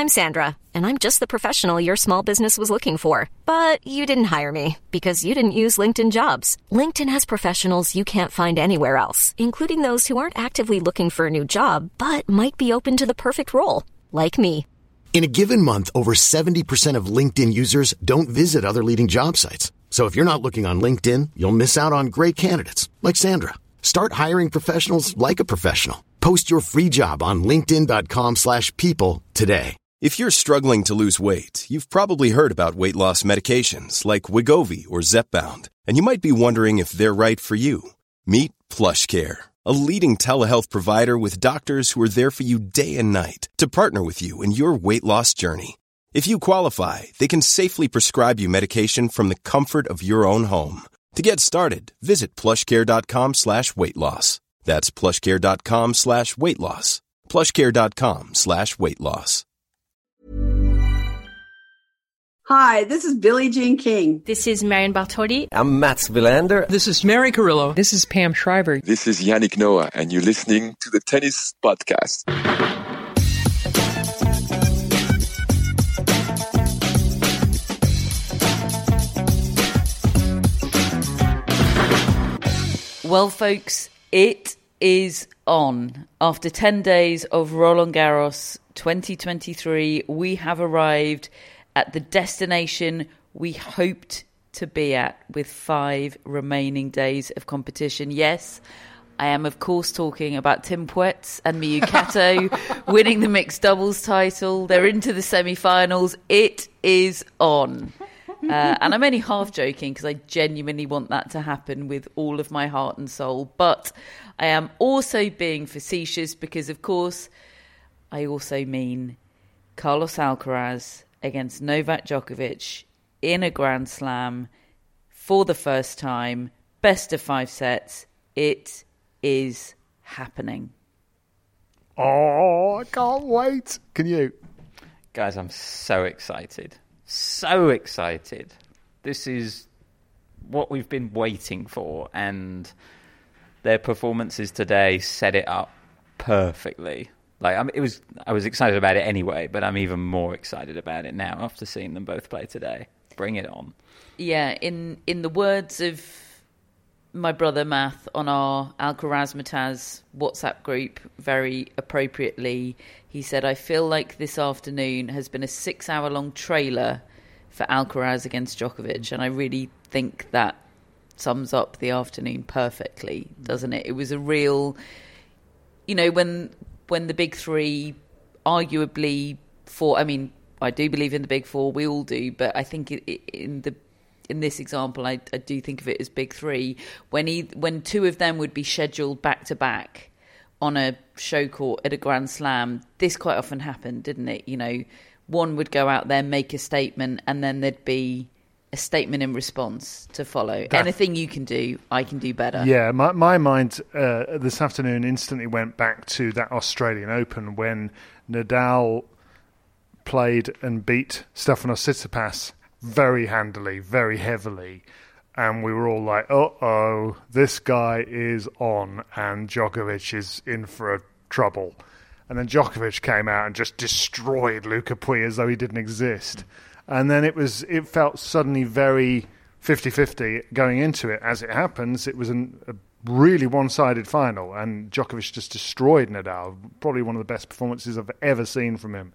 I'm Sandra, and I'm just the professional your small business was looking for. But you didn't hire me because you didn't use LinkedIn Jobs. LinkedIn has professionals you can't find anywhere else, including those who aren't actively looking for a new job, but might be open to the perfect role, like me. In a given month, over 70% of LinkedIn users don't visit other leading job sites. So if you're not looking on LinkedIn, you'll miss out on great candidates like Sandra. Start hiring professionals like a professional. Post your free job on linkedin.com/people today. If you're struggling to lose weight, you've probably heard about weight loss medications like Wegovy or Zepbound, and you might be wondering if they're right for you. Meet PlushCare, a leading telehealth provider with doctors who are there for you day and night to partner with you in your weight loss journey. If you qualify, they can safely prescribe you medication from the comfort of your own home. To get started, visit plushcare.com/weightloss. That's plushcare.com/weightloss. plushcare.com/weightloss. Hi, this is Billie Jean King. This is Marion Bartoli. I'm Mats Wilander. This is Mary Carrillo. This is Pam Shriver. This is Yannick Noah, and you're listening to the Tennis Podcast. Well, folks, it is on. After 10 days of Roland Garros 2023, we have arrived at the destination we hoped to be at with 5 remaining days of competition. Yes, I am, of course, talking about Tim Puetz and Miyu Kato winning the mixed doubles title. They're into the semi-finals. It is on. And I'm only half joking because I genuinely want that to happen with all of my heart and soul. But I am also being facetious because, of course, I also mean Carlos Alcaraz against Novak Djokovic in a Grand Slam for the first time, best of 5 sets. It is happening. Oh, I can't wait. Can you? Guys, I'm so excited. So excited. This is what we've been waiting for, and their performances today set it up perfectly. I was excited about it anyway, but I'm even more excited about it now after seeing them both play today. Bring it on. Yeah, in the words of my brother Math on our Alcaraz-Mataz WhatsApp group, very appropriately, he said, I feel like this afternoon has been a 6-hour-long trailer for Alcaraz against Djokovic, and I really think that sums up the afternoon perfectly, doesn't it? It was a real, when the big three arguably fought, I mean, I do believe in the big four, we all do, but I think in this example, I do think of it as big three. When 2 of them would be scheduled back to back on a show court at a Grand Slam, this quite often happened, didn't it? One would go out there, make a statement, and then there'd be a statement in response to follow. Anything you can do, I can do better. Yeah, my mind this afternoon instantly went back to that Australian Open when Nadal played and beat Stefanos Tsitsipas very handily, very heavily, and we were all like, uh-oh, this guy is on, and Djokovic is in for a trouble. And then Djokovic came out and just destroyed Luca Pouille as though he didn't exist. And then it felt suddenly very 50-50 going into it. As it happens, it was a really one-sided final, and Djokovic just destroyed Nadal. Probably one of the best performances I've ever seen from him.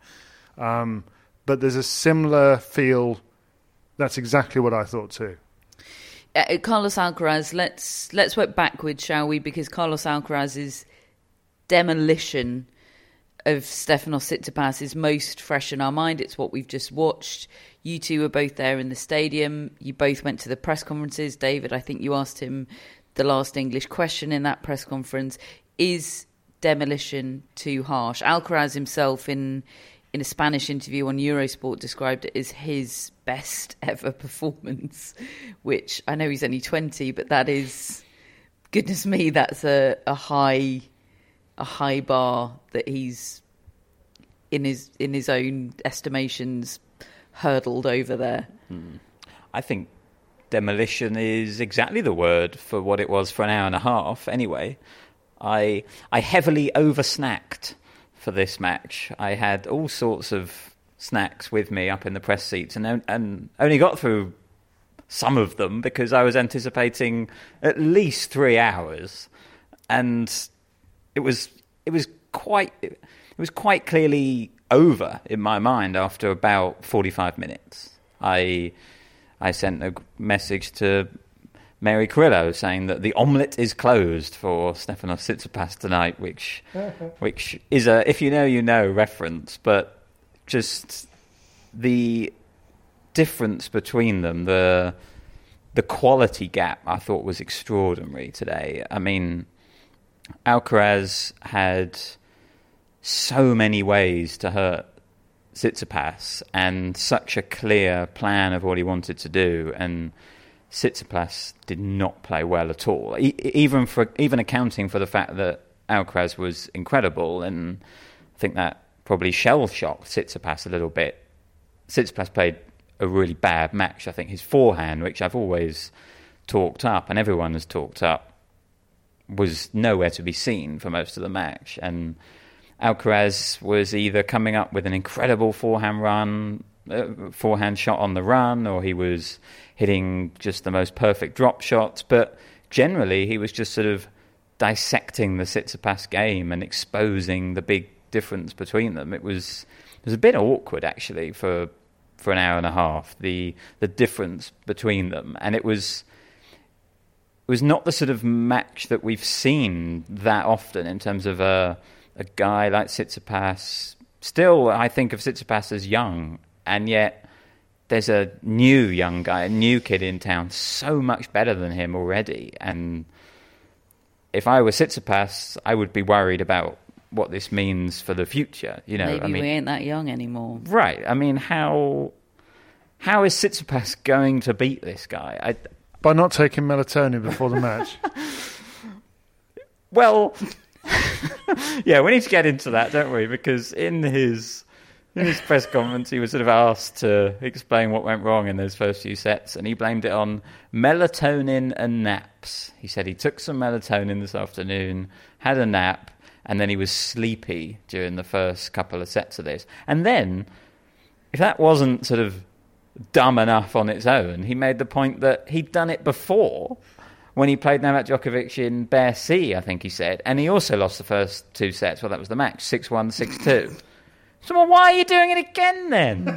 But there's a similar feel. That's exactly what I thought too. Carlos Alcaraz, let's work backwards, shall we? Because Carlos Alcaraz's demolition of Stefanos Tsitsipas is most fresh in our mind. It's what we've just watched. You two were both there in the stadium. You both went to the press conferences. David, I think you asked him the last English question in that press conference. Is demolition too harsh? Alcaraz himself in a Spanish interview on Eurosport described it as his best ever performance, which I know he's only 20, but that is, goodness me, that's a high bar that he's in his own estimations hurdled over there. I think demolition is exactly the word for what it was for an hour and a half anyway. I heavily oversnacked for this match. I had all sorts of snacks with me up in the press seats, and only got through some of them because I was anticipating at least 3 hours, and it was quite clearly over in my mind after about 45 minutes. I sent a message to Mary Carrillo saying that the omelette is closed for Stefanos Tsitsipas tonight, which is a if you know you know reference, but just the difference between them, the quality gap, I thought was extraordinary today. I mean, Alcaraz had so many ways to hurt Tsitsipas and such a clear plan of what he wanted to do, and Tsitsipas did not play well at all, even accounting for the fact that Alcaraz was incredible, and I think that probably shell-shocked Tsitsipas a little bit. Tsitsipas played a really bad match. I think his forehand, which I've always talked up, and everyone has talked up, was nowhere to be seen for most of the match, and Alcaraz was either coming up with an incredible forehand shot on the run, or he was hitting just the most perfect drop shots. But generally, he was just sort of dissecting the Tsitsipas game and exposing the big difference between them. It was a bit awkward, actually, for an hour and a half, the difference between them. And it was not the sort of match that we've seen that often in terms of a guy like Tsitsipas. Still, I think of Tsitsipas as young, and yet there's a new young guy, a new kid in town, so much better than him already. And if I were Tsitsipas, I would be worried about what this means for the future. You know, maybe we ain't that young anymore. Right. I mean, how is Tsitsipas going to beat this guy? By not taking melatonin before the match. Well, yeah, we need to get into that, don't we? Because in his press conference, he was sort of asked to explain what went wrong in those first few sets, and he blamed it on melatonin and naps. He said he took some melatonin this afternoon, had a nap, and then he was sleepy during the first couple of sets of this. And then, if that wasn't sort of dumb enough on its own, he made the point that he'd done it before when he played Novak Djokovic in Bear C, I think he said, and he also lost the first two sets. Well, that was the match, 6-1, 6-2. So well, why are you doing it again then?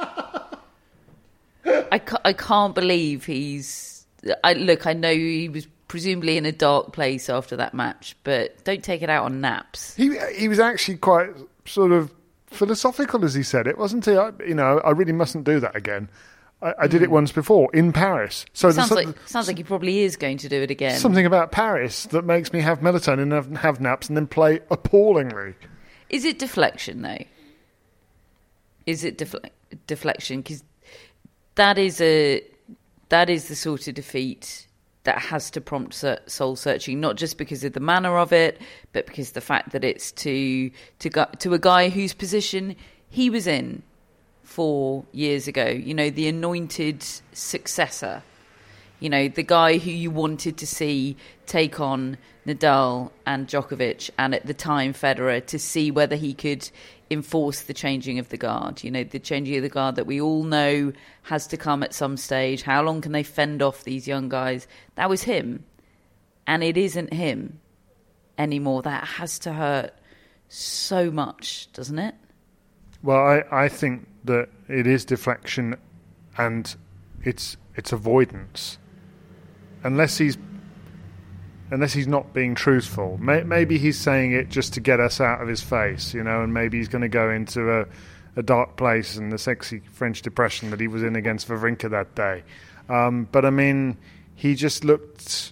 I can't believe he's... I know he was presumably in a dark place after that match, but don't take it out on naps. He was actually quite sort of philosophical as he said it, wasn't he? I really mustn't do that again. I did it once before in Paris. So sounds like he probably is going to do it again. Something about Paris that makes me have melatonin and have naps and then play appallingly. Is it deflection, though? Is it deflection? Because that is the sort of defeat that has to prompt soul searching, not just because of the manner of it, but because the fact that it's to a guy whose position he was in 4 years ago, the anointed successor, the guy who you wanted to see take on Nadal and Djokovic, and at the time Federer, to see whether he could enforce the changing of the guard, the changing of the guard that we all know has to come at some stage. How long can they fend off these young guys? That was him, and it isn't him anymore. That has to hurt so much, doesn't it? Well, I think that it is deflection and it's avoidance. Unless he's not being truthful. Maybe he's saying it just to get us out of his face, and maybe he's going to go into a dark place and the sexy French depression that he was in against Wawrinka that day. But, I mean, he just looked...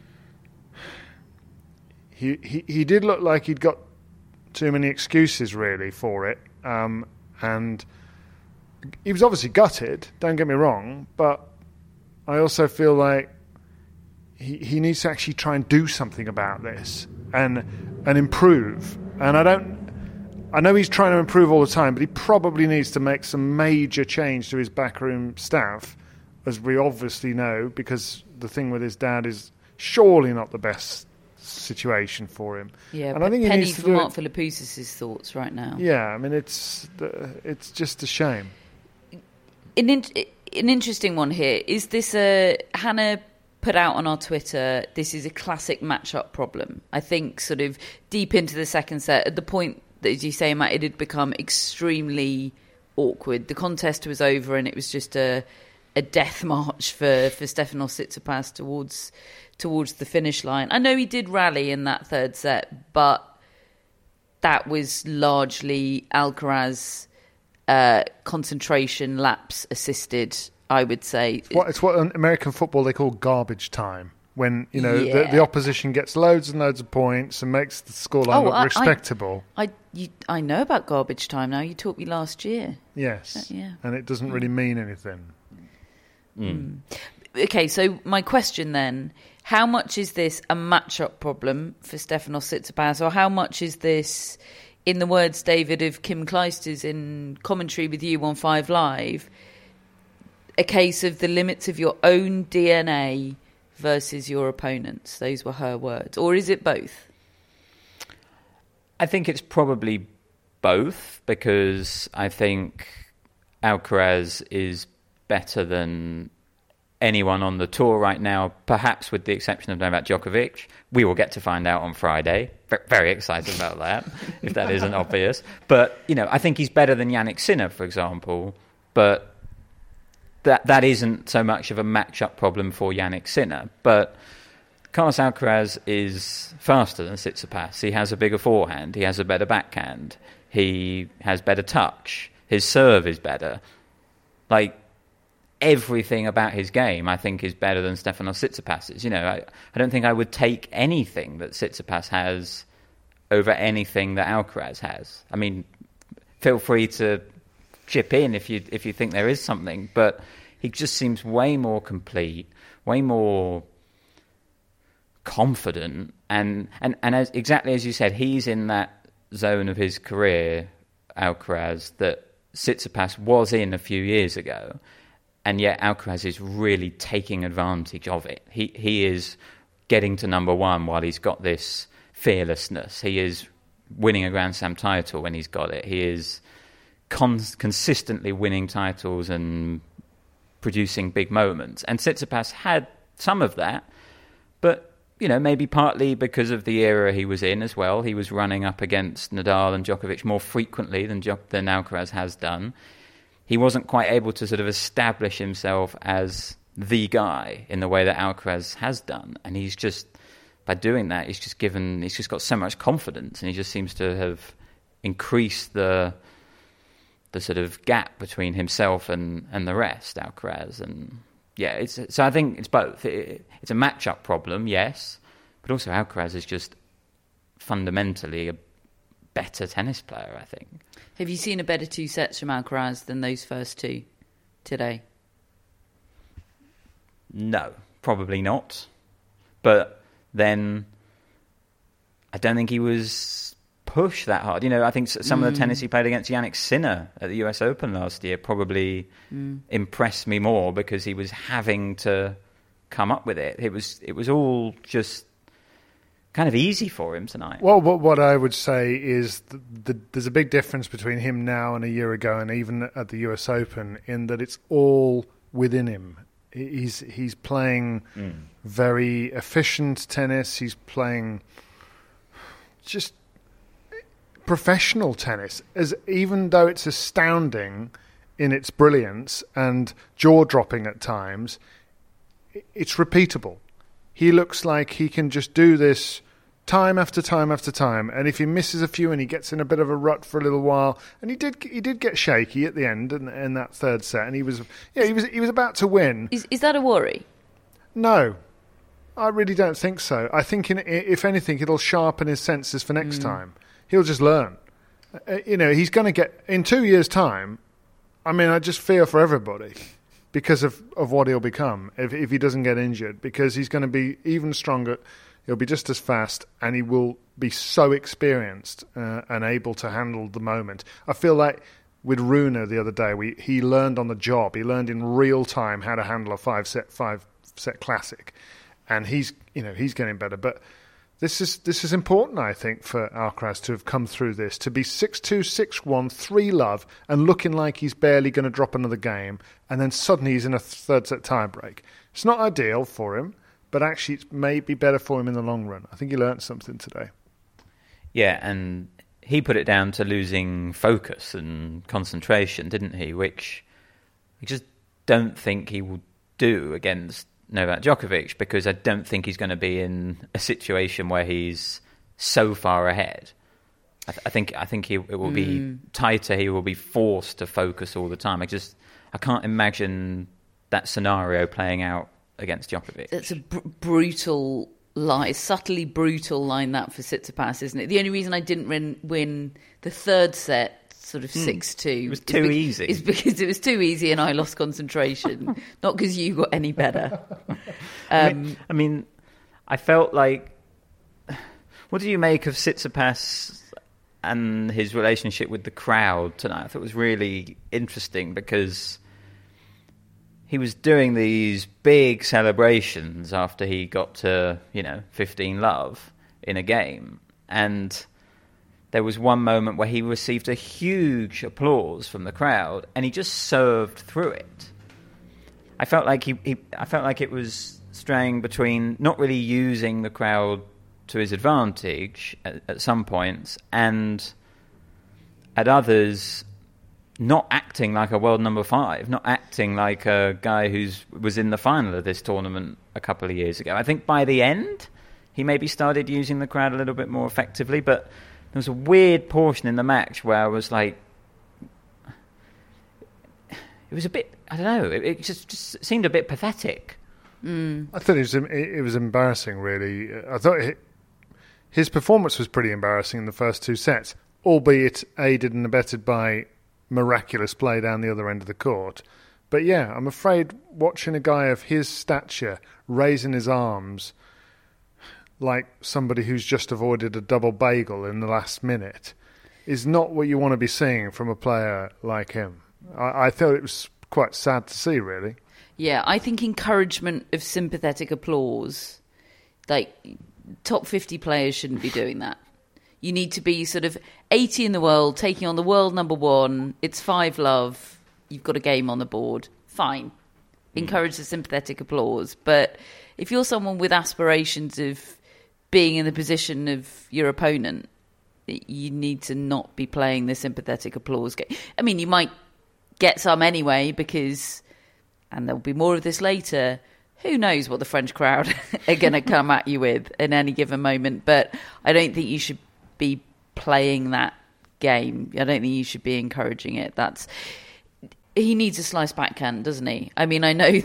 He did look like he'd got too many excuses, really, for it. And he was obviously gutted, don't get me wrong, but I also feel like he needs to actually try and do something about this and improve. And I know he's trying to improve all the time, but he probably needs to make some major change to his backroom staff, as we obviously know, because the thing with his dad is surely not the best situation for him. Yeah, and I think Penny he needs to for do Mark it. Philippoussis' thoughts right now. Yeah, I mean, it's just a shame. An interesting one here. Is this Hannah put out on our Twitter, this is a classic matchup problem. I think sort of deep into the second set, at the point that, as you say, Matt, it had become extremely awkward. The contest was over and it was just a death march for Stefanos Tsitsipas towards the finish line. I know he did rally in that third set, but that was largely Alcaraz concentration lapse assisted, I would say. It's what in American football they call garbage time. When, the opposition gets loads and loads of points and makes the scoreline look respectable. I know about garbage time now. You taught me last year. Yes. Yeah. And it doesn't really mean anything. Okay, so my question then, how much is this a matchup problem for Stefanos Tsitsipas, or how much is this, in the words, David, of Kim Kleisters in commentary with you on 5 Live, a case of the limits of your own DNA versus your opponents? Those were her words. Or is it both? I think it's probably both, because I think Alcaraz is better than anyone on the tour right now, perhaps with the exception of Novak Djokovic. We will get to find out on Friday. Very excited about that, if that isn't obvious. But, I think he's better than Jannik Sinner, for example. But that isn't so much of a matchup problem for Jannik Sinner. But Carlos Alcaraz is faster than Tsitsipas. He has a bigger forehand. He has a better backhand. He has better touch. His serve is better. Everything about his game, I think, is better than Stefanos Tsitsipas's. I don't think I would take anything that Tsitsipas has over anything that Alcaraz has. I mean, feel free to chip in if you think there is something, but he just seems way more complete, way more confident, and exactly as you said, he's in that zone of his career, Alcaraz, that Tsitsipas was in a few years ago. And yet Alcaraz is really taking advantage of it. He is getting to number one while he's got this fearlessness. He is winning a Grand Slam title when he's got it. He is consistently winning titles and producing big moments. And Tsitsipas had some of that, but maybe partly because of the era he was in as well. He was running up against Nadal and Djokovic more frequently than Alcaraz has done. He wasn't quite able to sort of establish himself as the guy in the way that Alcaraz has done. And he's just, by doing that, he's just got so much confidence, and he just seems to have increased the sort of gap between himself and the rest, Alcaraz. And yeah, so I think it's both. It's a matchup problem, yes, but also Alcaraz is just fundamentally a better tennis player, I think. Have you seen a better 2 sets from Alcaraz than those first 2 today? No, probably not. But then I don't think he was pushed that hard. I think some of the tennis he played against Jannik Sinner at the US Open last year probably impressed me more, because he was having to come up with it. It was all just kind of easy for him tonight. Well, what I would say is there's a big difference between him now and a year ago, and even at the US Open, in that it's all within him. He's playing very efficient tennis. He's playing just professional tennis, even though it's astounding in its brilliance and jaw-dropping at times, it's repeatable. He looks like he can just do this time after time after time, and if he misses a few and he gets in a bit of a rut for a little while, and he did get shaky at the end in that third set, and he was about to win. Is that a worry? No, I really don't think so. I think if anything, it'll sharpen his senses for next time. He'll just learn. He's going to get in 2 years' time. I mean, I just fear for everybody because of what he'll become if he doesn't get injured, because he's going to be even stronger. He'll be just as fast, and he will be so experienced and able to handle the moment. I feel like with Rune the other day, he learned on the job. He learned in real time how to handle a five set classic, and he's getting better. But This is important, I think, for Alcaraz to have come through this, to be 6-2, 6-1, 3-love, and looking like he's barely going to drop another game, and then suddenly he's in a third set tiebreak. It's not ideal for him, but actually it may be better for him in the long run. I think he learnt something today. Yeah, and he put it down to losing focus and concentration, didn't he? Which I just don't think he will do against Novak Djokovic, because I don't think he's going to be in a situation where he's so far ahead. I think it will be tighter. He will be forced to focus all the time. I can't imagine that scenario playing out against Djokovic. It's a brutal line, subtly brutal line that for Tsitsipas, isn't it? The only reason I didn't win the third set, sort of 6-2. It was too easy. It's because it was too easy and I lost concentration, not because you got any better. I mean, I felt like... What do you make of Tsitsipas and his relationship with the crowd tonight? I thought it was really interesting because he was doing these big celebrations after he got to, 15-love in a game. And there was one moment where he received a huge applause from the crowd, and he just served through it. I felt like it was straying between not really using the crowd to his advantage at some points, and at others not acting like a world number 5, not acting like a guy who was in the final of this tournament a couple of years ago. I think by the end, he maybe started using the crowd a little bit more effectively, but there was a weird portion in the match where I was like, it was a bit, I don't know, it just seemed a bit pathetic. I thought it was embarrassing, really. I thought his performance was pretty embarrassing in the first 2 sets, albeit aided and abetted by miraculous play down the other end of the court. But yeah, I'm afraid watching a guy of his stature raising his arms like somebody who's just avoided a double bagel in the last minute is not what you want to be seeing from a player like him. I thought it was quite sad to see, really. Yeah, I think encouragement of sympathetic applause, like top 50 players shouldn't be doing that. You need to be sort of 80 in the world, taking on the world number 1. It's 5-love. You've got a game on the board. Fine. Encourage the sympathetic applause. But if you're someone with aspirations of being in the position of your opponent, you need to not be playing the sympathetic applause game. I mean, you might get some anyway because, and there'll be more of this later, who knows what the French crowd are going to come at you with in any given moment. But I don't think you should be playing that game. I don't think you should be encouraging it. He needs a slice backhand, doesn't he? I mean, I know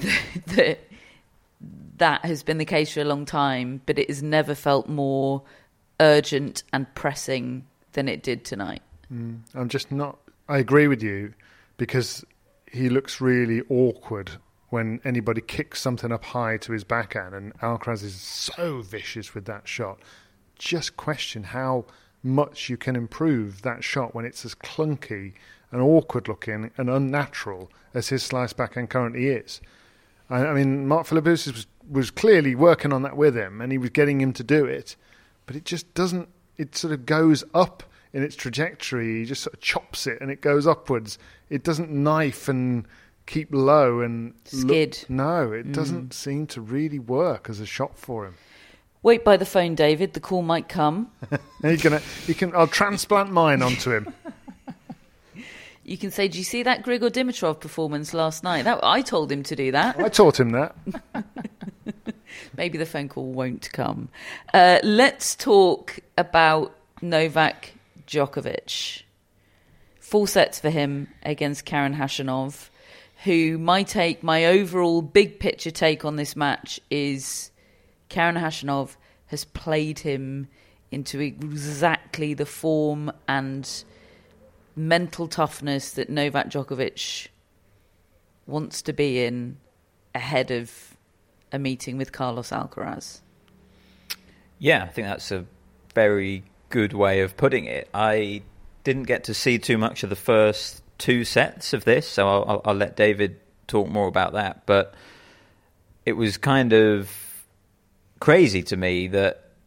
that has been the case for a long time, but it has never felt more urgent and pressing than it did tonight. I agree with you, because he looks really awkward when anybody kicks something up high to his backhand, and Alcaraz is so vicious with that shot. Just question how much you can improve that shot when it's as clunky and awkward looking and unnatural as his slice backhand currently is. I mean, Mark Philippoussis was clearly working on that with him, and he was getting him to do it, but it just doesn't, it sort of goes up in its trajectory. He just sort of chops it and it goes upwards. It doesn't knife and keep low and skid. No, it doesn't seem to really work as a shot for him. Wait by the phone, David. The call might come. I'll transplant mine onto him. You can say, "Do you see that Grigor Dimitrov performance last night? I told him to do that." I taught him that. Maybe the phone call won't come. Let's talk about Novak Djokovic. 4 sets for him against Karen Khachanov, who my overall big picture take on this match is Karen Khachanov has played him into exactly the form and mental toughness that Novak Djokovic wants to be in ahead of a meeting with Carlos Alcaraz. Yeah, I think that's a very good way of putting it. I didn't get to see too much of the first 2 sets of this, so I'll let David talk more about that. But it was kind of crazy to me that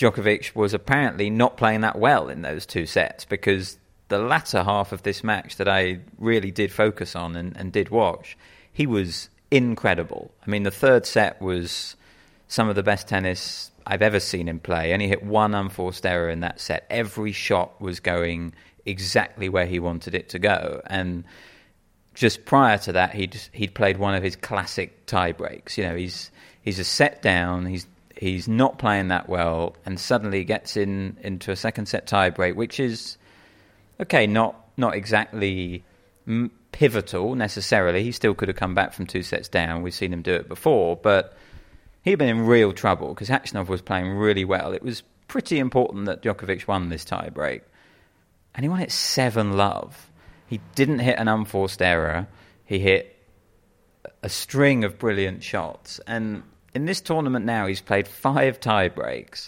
Djokovic was apparently not playing that well in those 2 sets, because the latter half of this match that I really did focus on and did watch, he was incredible. I mean, the 3rd set was some of the best tennis I've ever seen him play, and he hit 1 unforced error in that set. Every shot was going exactly where he wanted it to go, and just prior to that, he'd played one of his classic tie breaks. You know, he's a set down, he's not playing that well, and suddenly gets into a second set tie break, which is okay, not exactly pivotal necessarily. He still could have come back from 2 sets down. We've seen him do it before, but he'd been in real trouble because Khachanov was playing really well. It was pretty important that Djokovic won this tie break, and he won it 7-love. He didn't hit an unforced error. He hit a string of brilliant shots. And in this tournament now, he's played 5 tie breaks,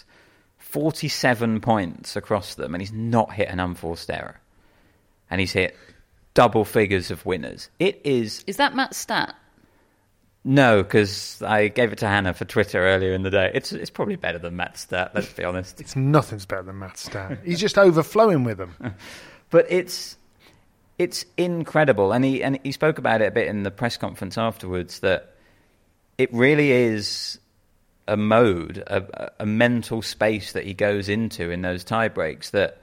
47 points across them, and he's not hit an unforced error. And he's hit double figures of winners. It is... Is that Matt's stat? No, because I gave it to Hannah for Twitter earlier in the day. It's probably better than Matt's stat, let's be honest. It's nothing's better than Matt's stat. He's just overflowing with them. But it's incredible, and he spoke about it a bit in the press conference afterwards, that it really is a mode, a mental space that he goes into in those tie breaks that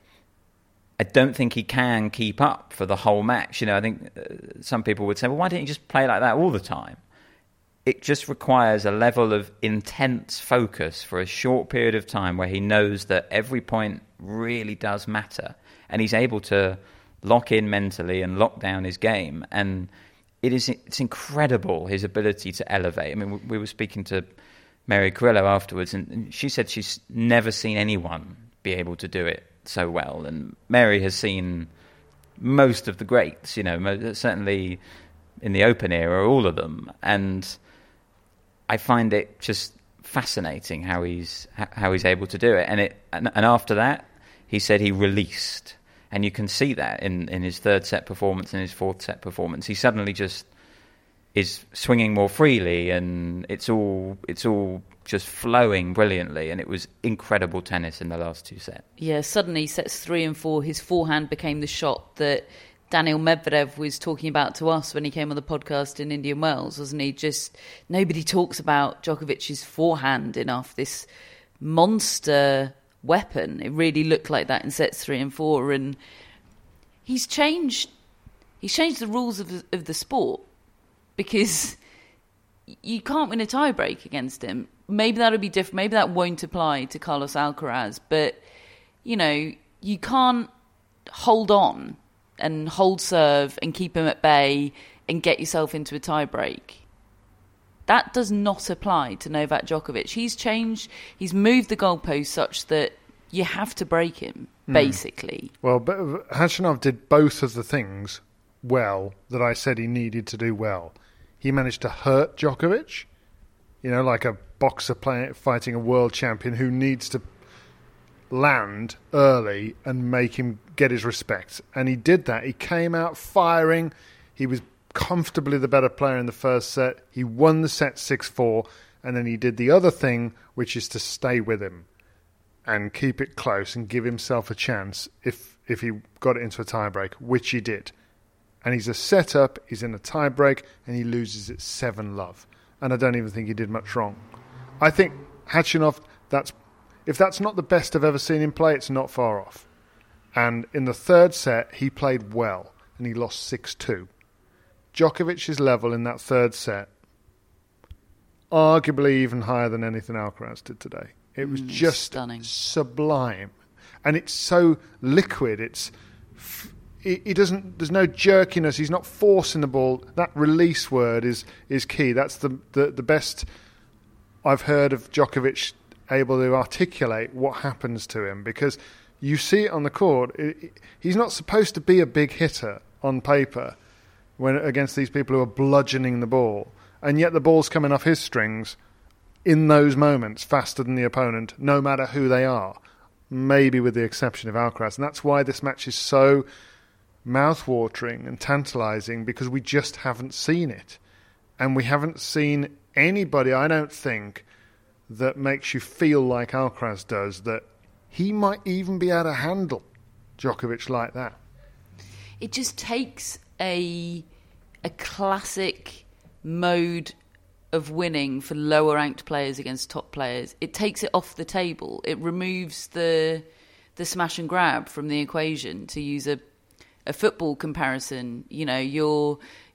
I don't think he can keep up for the whole match. You know, I think some people would say, well, why don't you just play like that all the time? It just requires a level of intense focus for a short period of time where he knows that every point really does matter, and he's able to lock in mentally and lock down his game. And it's incredible, his ability to elevate. I mean, we were speaking to Mary Carrillo afterwards, and she said she's never seen anyone be able to do it so well. And Mary has seen most of the greats, you know, certainly in the Open era, all of them. And I find it just fascinating how he's able to do it. And after that, he said he released. And you can see that in his 3rd set performance and his 4th set performance. He suddenly just is swinging more freely, and it's all just flowing brilliantly. And it was incredible tennis in the last 2 sets. Yeah, suddenly sets 3 and 4, his forehand became the shot that Daniil Medvedev was talking about to us when he came on the podcast in Indian Wells, wasn't he? Just nobody talks about Djokovic's forehand enough. This monster weapon. It really looked like that in sets 3 and 4, and he's changed the rules of the sport, because you can't win a tiebreak against him. Maybe that'll be different. Maybe that won't apply to Carlos Alcaraz, but you know, you can't hold on and hold serve and keep him at bay and get yourself into a tiebreak. That does not apply to Novak Djokovic. He's changed. He's moved the goalpost such that you have to break him, basically. Well, but Khachanov did both of the things well that I said he needed to do well. He managed to hurt Djokovic, you know, like a boxer fighting a world champion who needs to land early and make him get his respect. And he did that. He came out firing. He was comfortably the better player in the 1st set. He won the set 6-4, and then he did the other thing, which is to stay with him and keep it close and give himself a chance if he got it into a tiebreak, which he did. And he's a set-up, he's in a tiebreak, and he loses it 7-love. And I don't even think he did much wrong. I think Khachanov, if that's not the best I've ever seen him play, it's not far off. And in the 3rd set, he played well, and he lost 6-2. Djokovic's level in that 3rd set, arguably even higher than anything Alcaraz did today. It was just stunning. Sublime. And it's so liquid. He doesn't. There's no jerkiness. He's not forcing the ball. That release word is key. That's the best I've heard of Djokovic able to articulate what happens to him, because you see it on the court. He's not supposed to be a big hitter on paper when against these people who are bludgeoning the ball, and yet the ball's coming off his strings in those moments faster than the opponent, no matter who they are, maybe with the exception of Alcaraz. And that's why this match is so mouth-watering and tantalising, because we just haven't seen it. And we haven't seen anybody, I don't think, that makes you feel like Alcaraz does, that he might even be able to handle Djokovic like that? It just takes a classic mode of winning for lower ranked players against top players. It takes it off the table. It removes the smash and grab from the equation, to use a football comparison. You know, you're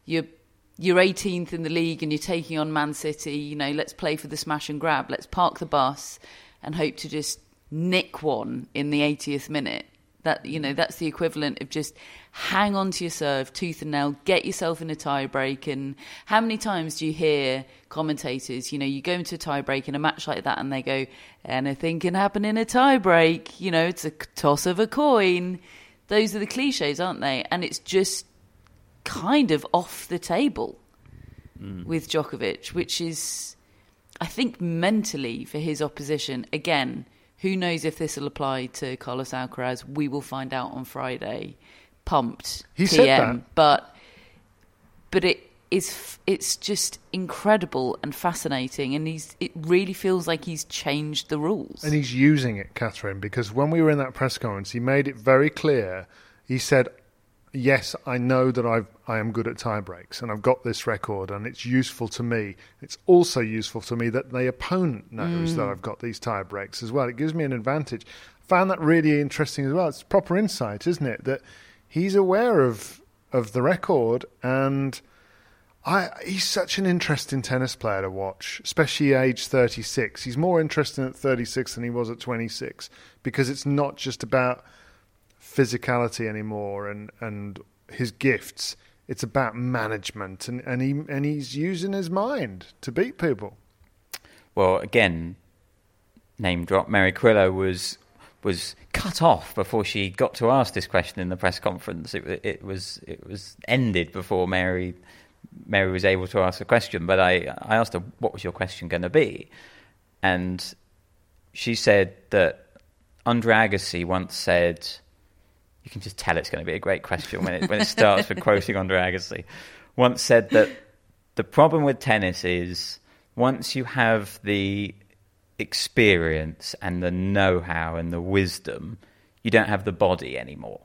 18th in the league and you're taking on Man City. You know, let's play for the smash and grab. Let's park the bus and hope to just nick one in the 80th minute. That, you know, that's the equivalent of just hang on to your serve, tooth and nail, get yourself in a tie break. And how many times do you hear commentators, you know, you go into a tie break in a match like that and they go, anything can happen in a tie break, you know, it's a toss of a coin. Those are the cliches, aren't they? And it's just kind of off the table with Djokovic, which is, I think, mentally for his opposition, again, who knows if this will apply to Carlos Alcaraz? We will find out on Friday. Pumped, he TM, said that. But it's just incredible and fascinating, and it really feels like he's changed the rules. And he's using it, Catherine, because when we were in that press conference, he made it very clear. He said, yes, I know that I am good at tie breaks and I've got this record and it's useful to me. It's also useful to me that the opponent knows that I've got these tie breaks as well. It gives me an advantage. I found that really interesting as well. It's proper insight, isn't it? That he's aware of the record, and he's such an interesting tennis player to watch, especially age 36. He's more interesting at 36 than he was at 26, because it's not just about physicality anymore and his gifts. It's about management, and he's using his mind to beat people. Well, again, name drop, Mary Quillo was cut off before she got to ask this question in the press conference. It was ended before Mary was able to ask a question. But I asked her, what was your question going to be? And she said that Andre Agassi once said, you can just tell it's going to be a great question when it starts with quoting Andre Agassi, once said that the problem with tennis is once you have the experience and the know-how and the wisdom, you don't have the body anymore.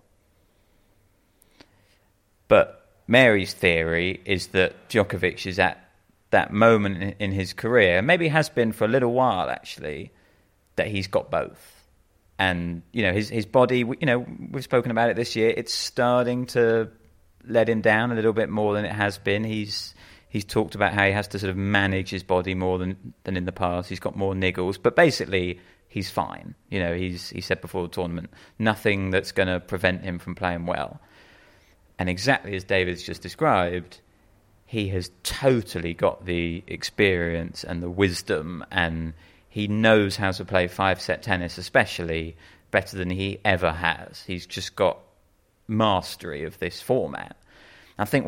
But Mary's theory is that Djokovic is at that moment in his career, maybe has been for a little while actually, that he's got both. And, you know, his body, you know, we've spoken about it this year, it's starting to let him down a little bit more than it has been. He's talked about how he has to sort of manage his body more than in the past. He's got more niggles, but basically he's fine. You know, he said before the tournament, nothing that's going to prevent him from playing well. And exactly as David's just described, he has totally got the experience and the wisdom, and he knows how to play 5-set tennis, especially better than he ever has. He's just got mastery of this format. I think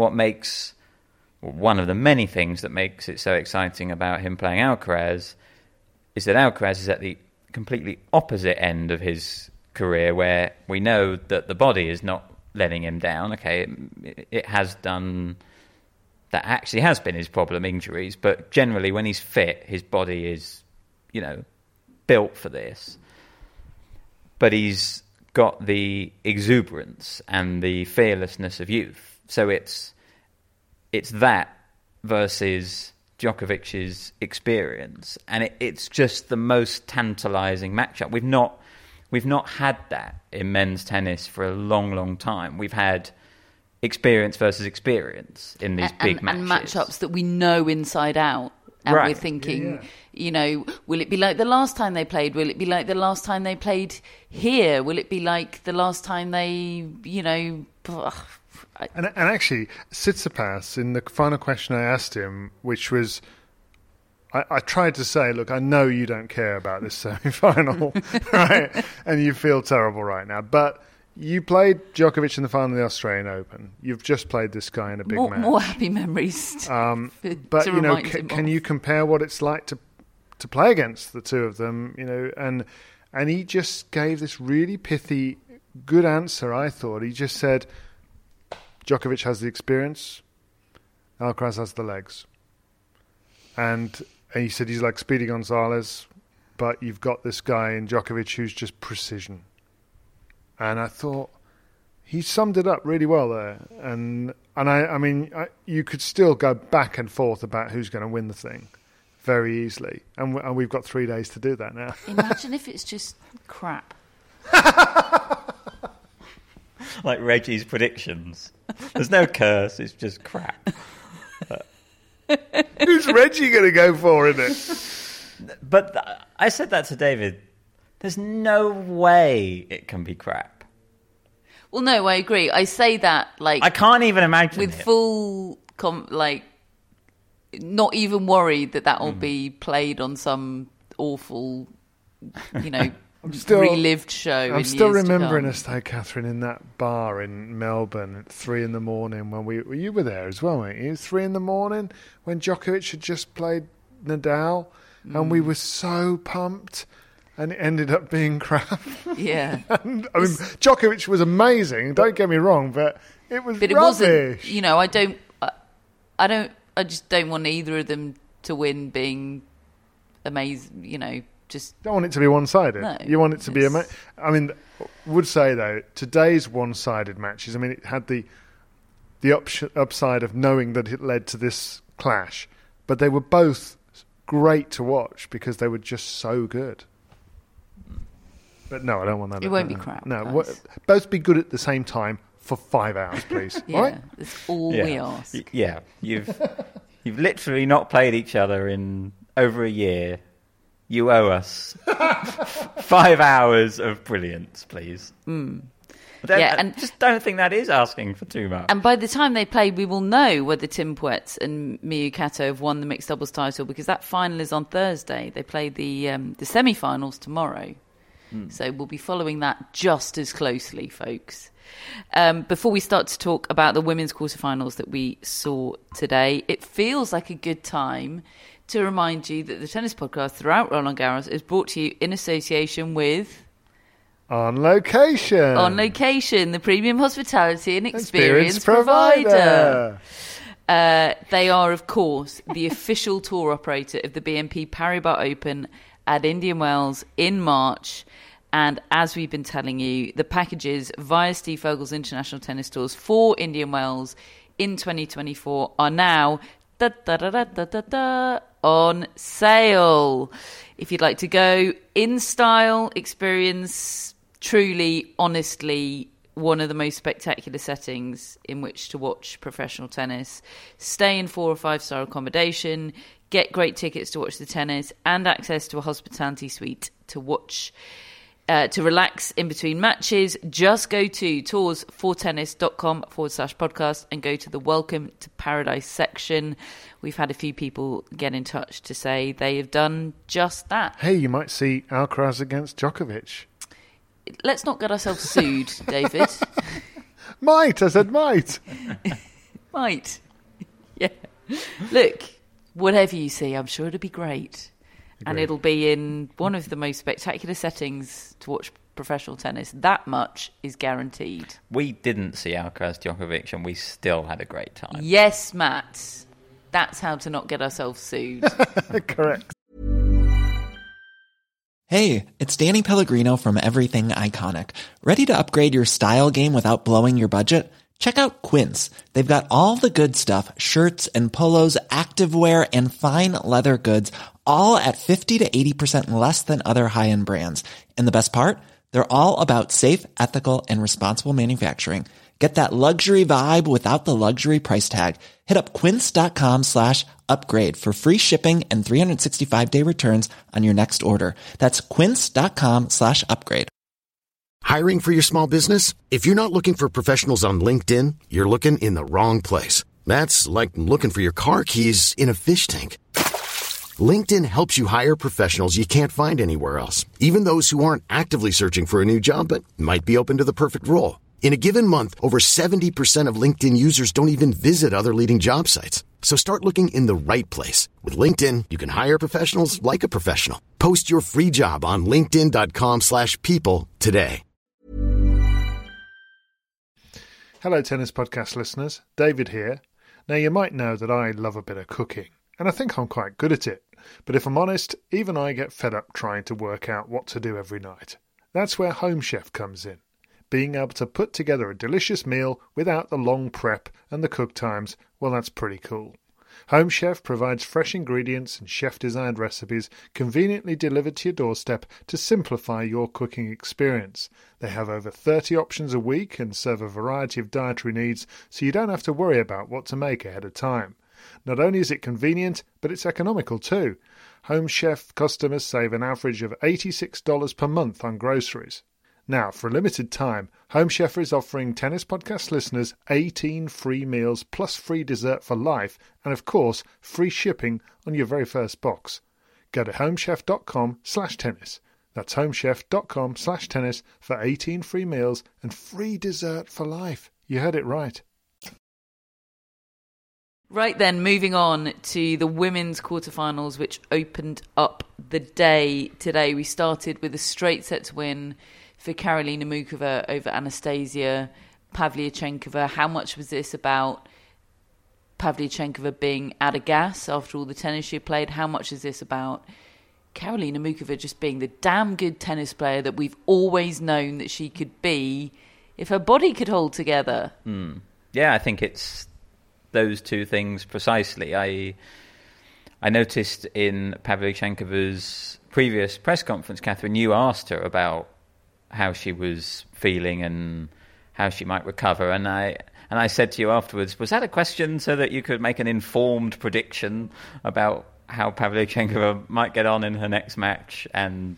one of the many things that makes it so exciting about him playing Alcaraz is that Alcaraz is at the completely opposite end of his career, where we know that the body is not letting him down. Okay, it has done... That actually has been his problem, injuries, but generally when he's fit, his body is, you know, built for this. But he's got the exuberance and the fearlessness of youth. So it's that versus Djokovic's experience, and it's just the most tantalising matchup. We've not had that in men's tennis for a long, long time. We've had experience versus experience in these big matches. And matchups that we know inside out. And right. We're thinking, you know, will it be like the last time they played? Will it be like the last time they played here? Will it be like the last time they, you know... And actually, Tsitsipas, in the final question I asked him, which was... I tried to say, look, I know you don't care about this semi-final, right? And you feel terrible right now, but... You played Djokovic in the final of the Australian Open. You've just played this guy in a big match. More happy memories. But you know, can you compare what it's like to play against the two of them? You know, and he just gave this really pithy, good answer. I thought he just said, Djokovic has the experience, Alcaraz has the legs, and he said he's like Speedy Gonzalez. but you've got this guy in Djokovic who's just precision. And I thought he summed it up really well there. And I mean, you could still go back and forth about who's going to win the thing very easily. And we've got 3 days to do that now. Imagine if it's just crap. Like Reggie's predictions. There's no curse, it's just crap. Who's Reggie going to go for in it? But I said that to David. There's no way it can be crap. Well, no, I agree. I say that like I can't even imagine with it. full not even worried that will be played on some awful, relived show. I'm still remembering us, though, Catherine, in that bar in Melbourne at 3 a.m. when you were there as well, weren't you? 3 a.m. when Djokovic had just played Nadal, and we were so pumped, and it ended up being crap. Yeah, and, I mean, Djokovic was amazing. Don't get me wrong, but it was. But it rubbish. wasn't. I just don't want either of them to win. Being amazing, just don't want it to be one-sided. No, you want it to be amazing. I mean, would say though, today's one-sided matches. I mean, it had the upside of knowing that it led to this clash, but they were both great to watch because they were just so good. But no, I don't want that. It won't be crap. No, both be good at the same time for 5 hours, please. Yeah, right? that's all we ask. Yeah, you've literally not played each other in over a year. You owe us 5 hours of brilliance, please. I just don't think that is asking for too much. And by the time they play, we will know whether Tim Puetz and Miyu Kato have won the mixed doubles title, because that final is on Thursday. They play the semi-finals tomorrow. So we'll be following that just as closely, folks. Before we start to talk about the women's quarterfinals that we saw today, it feels like a good time to remind you that the Tennis Podcast throughout Roland Garros is brought to you in association with On Location. On Location, the premium hospitality and experience provider. They are, of course, the official tour operator of the BNP Paribas Open at Indian Wells in March. And as we've been telling you, the packages via Steve Fogel's International Tennis Tours for Indian Wells in 2024 are now on sale. If you'd like to go in style, experience truly, honestly, one of the most spectacular settings in which to watch professional tennis, stay in 4 or 5 star accommodation, get great tickets to watch the tennis, and access to a hospitality suite to watch. To relax in between matches, just go to toursfortennis.com/podcast and go to the Welcome to Paradise section. We've had a few people get in touch to say they have done just that. Hey, you might see Alcaraz against Djokovic. Let's not get ourselves sued, David. Might, I said might. Might. Yeah. Look, whatever you see, I'm sure it'll be great. And it'll be in one of the most spectacular settings to watch professional tennis. That much is guaranteed. We didn't see Alcaraz Djokovic and we still had a great time. Yes, Matt. That's how to not get ourselves sued. Correct. Hey, it's Danny Pellegrino from Everything Iconic. Ready to upgrade your style game without blowing your budget? Check out Quince. They've got all the good stuff, shirts and polos, activewear, and fine leather goods, all at 50 to 80% less than other high-end brands. And the best part? They're all about safe, ethical, and responsible manufacturing. Get that luxury vibe without the luxury price tag. Hit up quince.com/upgrade for free shipping and 365-day returns on your next order. That's quince.com/upgrade. Hiring for your small business? If you're not looking for professionals on LinkedIn, you're looking in the wrong place. That's like looking for your car keys in a fish tank. LinkedIn helps you hire professionals you can't find anywhere else, even those who aren't actively searching for a new job but might be open to the perfect role. In a given month, over 70% of LinkedIn users don't even visit other leading job sites. So start looking in the right place. With LinkedIn, you can hire professionals like a professional. Post your free job on linkedin.com/people today. Hello, Tennis Podcast listeners. David here. Now, you might know that I love a bit of cooking, and I think I'm quite good at it. But if I'm honest, even I get fed up trying to work out what to do every night. That's where Home Chef comes in. Being able to put together a delicious meal without the long prep and the cook times, well, that's pretty cool. Home Chef provides fresh ingredients and chef-designed recipes conveniently delivered to your doorstep to simplify your cooking experience. They have over 30 options a week and serve a variety of dietary needs, so you don't have to worry about what to make ahead of time. Not only is it convenient, but it's economical too. Home Chef customers save an average of $86 per month on groceries. Now, for a limited time, Home Chef is offering Tennis Podcast listeners 18 free meals plus free dessert for life and, of course, free shipping on your very first box. Go to homechef.com/tennis. That's homechef.com/tennis for 18 free meals and free dessert for life. You heard it right. Right then, moving on to the women's quarterfinals, which opened up the day today. We started with a straight set win for Karolina Muchova over Anastasia Pavlyuchenkova. How much was this about Pavlyuchenkova being out of gas after all the tennis she played? How much is this about Karolina Muchova just being the damn good tennis player that we've always known that she could be if her body could hold together? Yeah, I think it's those two things precisely. I noticed in Pavlyuchenkova's previous press conference, Catherine, you asked her about how she was feeling and how she might recover, and I said to you afterwards, was that a question so that you could make an informed prediction about how Pavlyuchenkova might get on in her next match? And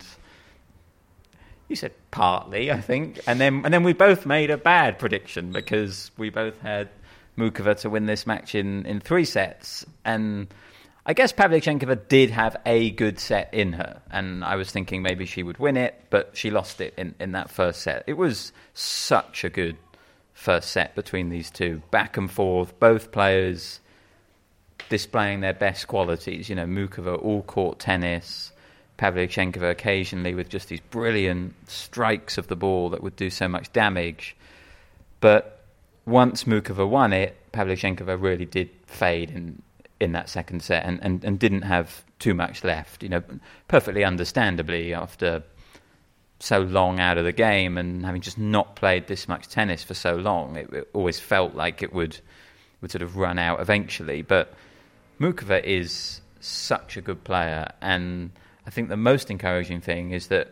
you said partly, I think, and then we both made a bad prediction because we both had Muchova to win this match in 3 sets. And I guess Pavlyuchenkova did have a good set in her, and I was thinking maybe she would win it, but she lost it in that first set. It was such a good first set between these two, back and forth, both players displaying their best qualities. You know, Muchova all-court tennis, Pavlyuchenkova occasionally with just these brilliant strikes of the ball that would do so much damage. But once Muchova won it, Pavlyuchenkova really did fade in that second set and didn't have too much left. You know, perfectly understandably after so long out of the game and having just not played this much tennis for so long, it always felt like it would sort of run out eventually. But Muchova is such a good player, and I think the most encouraging thing is that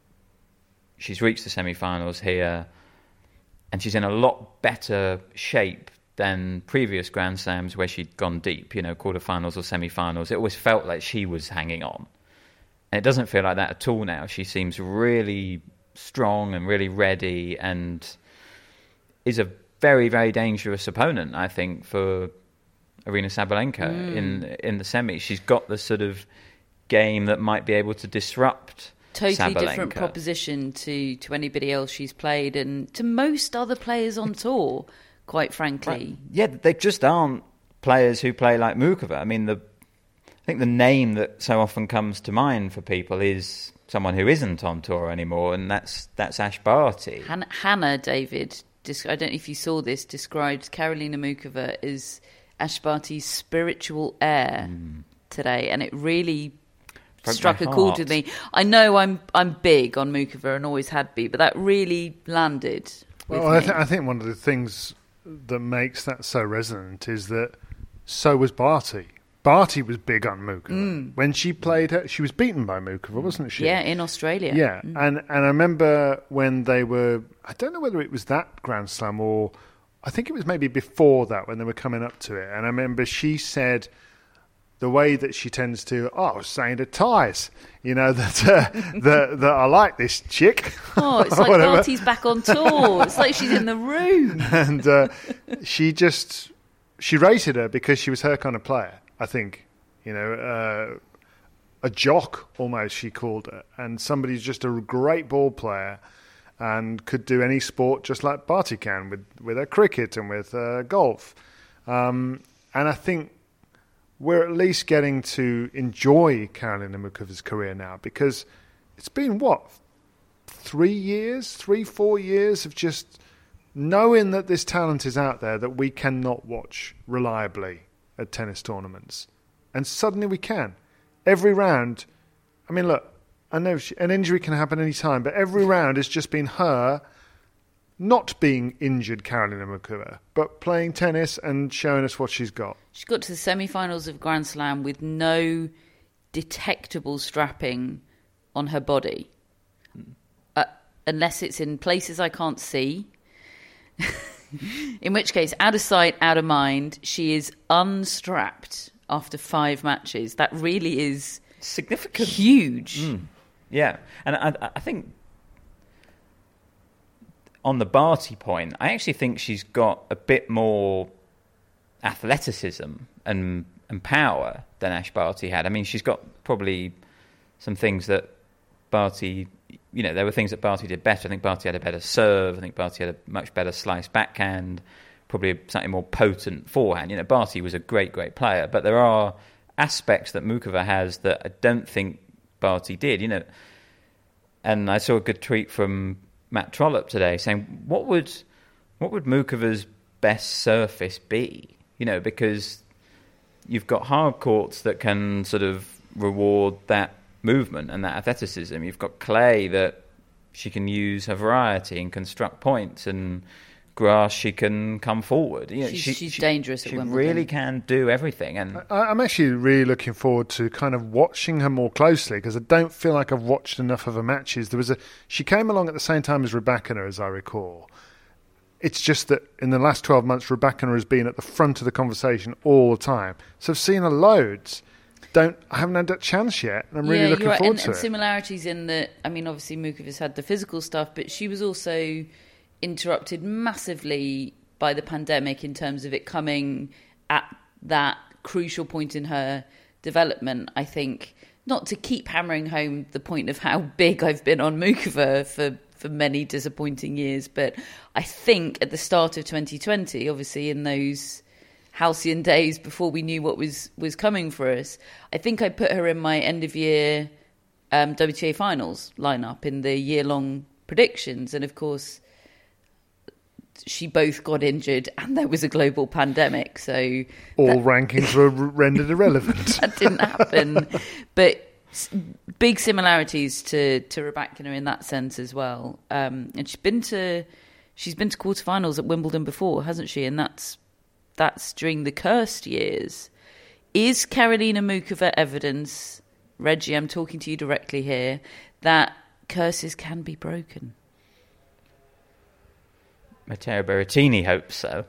she's reached the semi-finals here, and she's in a lot better shape than previous Grand Slams where she'd gone deep, you know, quarterfinals or semi-finals. It always felt like she was hanging on. And it doesn't feel like that at all now. She seems really strong and really ready and is a very, very dangerous opponent, I think, for Aryna Sabalenka in the semis. She's got the sort of game that might be able to disrupt totally Sabalenka. Different proposition to anybody else she's played and to most other players on tour, quite frankly. Right. Yeah, they just aren't players who play like Muchova. I mean, I think the name that so often comes to mind for people is someone who isn't on tour anymore, and that's Ash Barty. Hannah, David, I don't know if you saw this, described Karolina Muchova as Ash Barty's spiritual heir today, and it really struck a chord with me. I know I'm big on Muchova and always had been, but that really landed with me. I think one of the things that makes that so resonant is that so was Barty. Barty was big on Muchova. When she played her, she was beaten by Muchova, wasn't she? Yeah, in Australia. Yeah, and I remember when they were, I don't know whether it was that Grand Slam or I think it was maybe before that when they were coming up to it, and I remember she said the way that she tends to, I was saying to Thais, you know, that I like this chick. Oh, it's like Barty's back on tour. It's like she's in the room. And she rated her because she was her kind of player, I think. You know, a jock almost, she called her. And somebody's just a great ball player and could do any sport just like Barty can with her cricket and with golf. And I think we're at least getting to enjoy Karolina Muchova's career now because it's been, 4 years of just knowing that this talent is out there that we cannot watch reliably at tennis tournaments. And suddenly we can. every round, I mean, look, I know an injury can happen any time, but every round has just been her not being injured, Karolina Muchova, but playing tennis and showing us what she's got. She got to the semi-finals of Grand Slam with no detectable strapping on her body. Unless it's in places I can't see. In which case, out of sight, out of mind, she is unstrapped after 5 matches. That really is significant. Huge. Yeah. And I think on the Barty point, I actually think she's got a bit more athleticism and power than Ash Barty had. I mean, she's got probably some things that Barty, there were things that Barty did better. I think Barty had a better serve. I think Barty had a much better slice backhand, probably a slightly more potent forehand. Barty was a great, great player, but there are aspects that Muchova has that I don't think Barty did, And I saw a good tweet from Matt Trollope today saying, what would Muchova's best surface be? Because you've got hard courts that can sort of reward that movement and that athleticism. You've got clay that she can use her variety and construct points, and grass she can come forward. She's dangerous at Wimbledon. She really can do everything. And I'm actually really looking forward to kind of watching her more closely, because I don't feel like I've watched enough of her matches. She came along at the same time as Rybakina, as I recall. It's just that in the last 12 months, Rybakina has been at the front of the conversation all the time. So I've seen her loads. I haven't had that chance yet, and I'm really looking forward to it. And similarities in that, I mean, obviously Muchova's had the physical stuff, but she was also interrupted massively by the pandemic in terms of it coming at that crucial point in her development. I think, not to keep hammering home the point of how big I've been on Muchova for many disappointing years, but I think at the start of 2020, obviously in those halcyon days before we knew what was coming for us, I think I put her in my end of year WTA finals lineup in the year-long predictions, and of course she both got injured and there was a global pandemic, so rankings were rendered irrelevant. That didn't happen. But big similarities to Rybakina in that sense as well. And she's been to quarterfinals at Wimbledon before, hasn't she? And that's during the cursed years. Is Karolina Muchova evidence, Reggie, I'm talking to you directly here, that curses can be broken? Matteo Berrettini hopes so.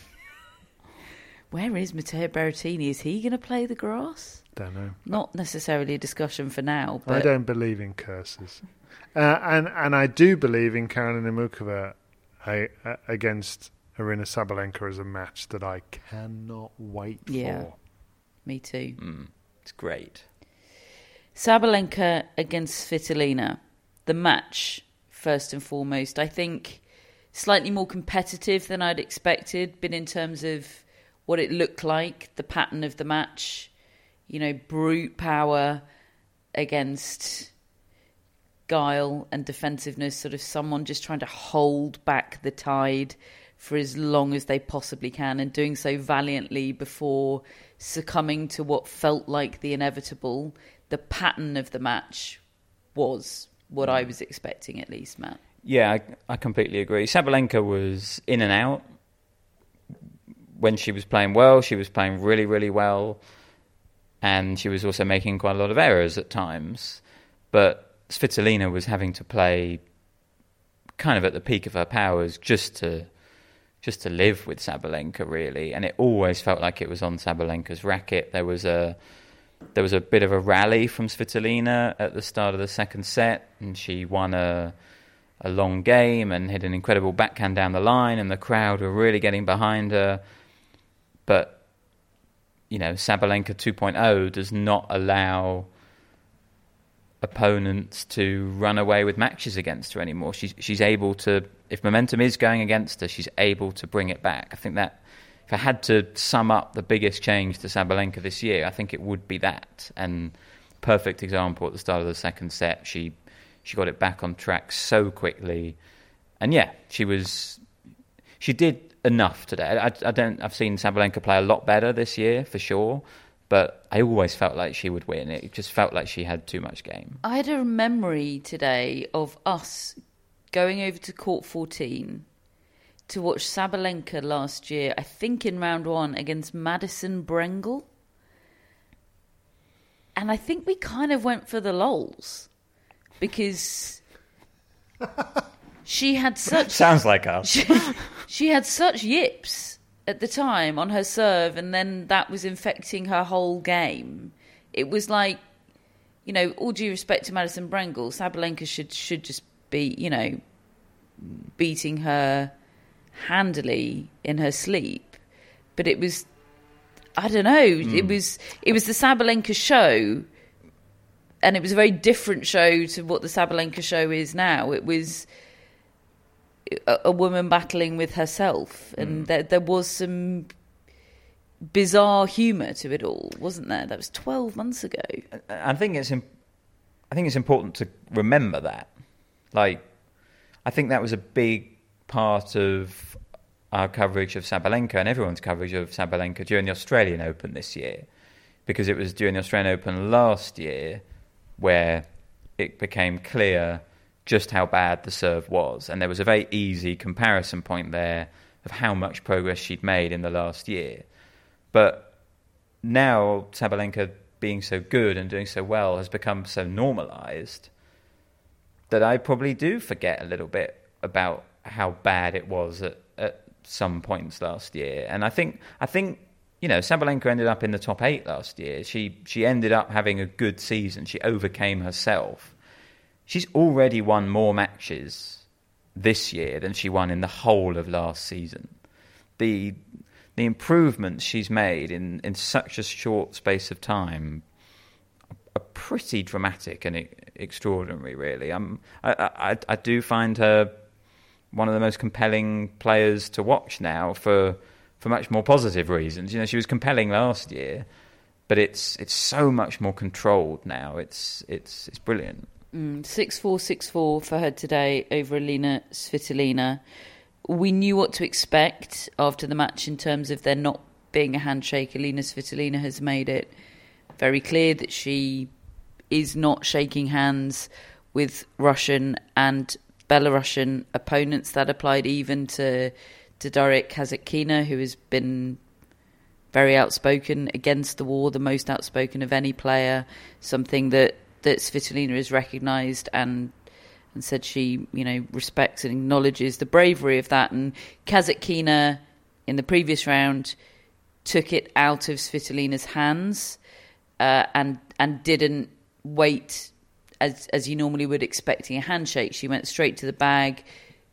Where is Matteo Berrettini? Is he going to play the grass? Don't know. Not necessarily a discussion for now. But I don't believe in curses. And I do believe in Karolina Muchova against Aryna Sabalenka as a match that I cannot wait for. Yeah, me too. It's great. Sabalenka against Svitolina. The match, first and foremost, I think slightly more competitive than I'd expected, but in terms of what it looked like, the pattern of the match, brute power against guile and defensiveness, sort of someone just trying to hold back the tide for as long as they possibly can, and doing so valiantly before succumbing to what felt like the inevitable. The pattern of the match was what I was expecting, at least, Matt. Yeah, I completely agree. Sabalenka was in and out. When she was playing well, she was playing really, really well. And she was also making quite a lot of errors at times. But Svitolina was having to play kind of at the peak of her powers just to live with Sabalenka, really. And it always felt like it was on Sabalenka's racket. There was a bit of a rally from Svitolina at the start of the second set, and she won a long game and hit an incredible backhand down the line, and the crowd were really getting behind her. But, Sabalenka 2.0 does not allow opponents to run away with matches against her anymore. She's able to, if momentum is going against her, she's able to bring it back. I think that if I had to sum up the biggest change to Sabalenka this year, I think it would be that. And perfect example at the start of the second set, she got it back on track so quickly. And yeah, she did enough today. I've seen Sabalenka play a lot better this year, for sure. But I always felt like she would win. It just felt like she had too much game. I had a memory today of us going over to Court 14 to watch Sabalenka last year, I think in round 1 against Madison Brengle. And I think we kind of went for the lols because she had such... Sounds like us. She had such yips at the time on her serve, and then that was infecting her whole game. It was like, you know, all due respect to Madison Brengle, Sabalenka should just be, you know, beating her handily in her sleep. But it was, I don't know, it was the Sabalenka show, and it was a very different show to what the Sabalenka show is now. It was a woman battling with herself, and there was some bizarre humour to it all, wasn't there? That was 12 months ago. I think it's important to remember that. Like, I think that was a big part of our coverage of Sabalenka and everyone's coverage of Sabalenka during the Australian Open this year, because it was during the Australian Open last year where it became clear just how bad the serve was. And there was a very easy comparison point there of how much progress she'd made in the last year. But now Sabalenka being so good and doing so well has become so normalised that I probably do forget a little bit about how bad it was at some points last year. And I think you know, Sabalenka ended up in the top 8 last year. She ended up having a good season. She overcame herself. She's already won more matches this year than she won in the whole of last season. The improvements she's made in such a short space of time are pretty dramatic and extraordinary, really. I do find her one of the most compelling players to watch now for much more positive reasons. You know, she was compelling last year, but it's so much more controlled now. It's brilliant. 6-4, 6-4 for her today over Alina Svitolina. We knew what to expect after the match in terms of there not being a handshake. Alina Svitolina has made it very clear that she is not shaking hands with Russian and Belarusian opponents. That applied even to Daria Kasatkina, who has been very outspoken against the war, the most outspoken of any player, something that Svitolina has recognised and said she, you know, respects and acknowledges the bravery of that. And Kasatkina, in the previous round, took it out of Svitolina's hands and didn't wait as you normally would, expecting a handshake. She went straight to the bag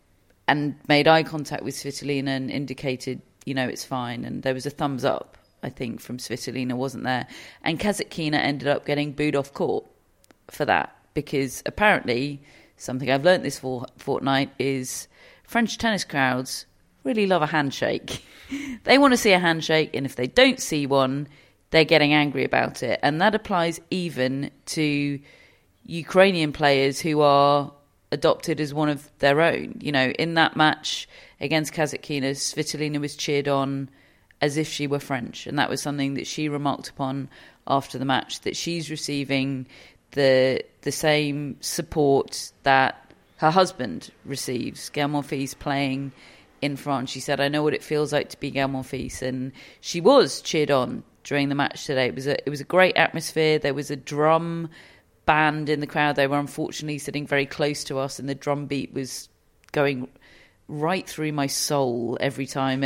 and made eye contact with Svitolina and indicated, you know, it's fine. And there was a thumbs up, I think, from Svitolina, wasn't there? And Kasatkina ended up getting booed off court for that, because apparently something I've learnt this fortnight is French tennis crowds really love a handshake. They want to see a handshake, and if they don't see one, they're getting angry about it. And that applies even to Ukrainian players who are adopted as one of their own. You know, in that match against Kasatkina, Svitolina was cheered on as if she were French, and that was something that she remarked upon after the match, that she's receiving the same support that her husband receives. Gaël Monfils playing in France. She said, I know what it feels like to be Gaël Monfils, and she was cheered on during the match today. It was a great atmosphere. There was a drum band in the crowd. They were unfortunately sitting very close to us, and the drum beat was going right through my soul every time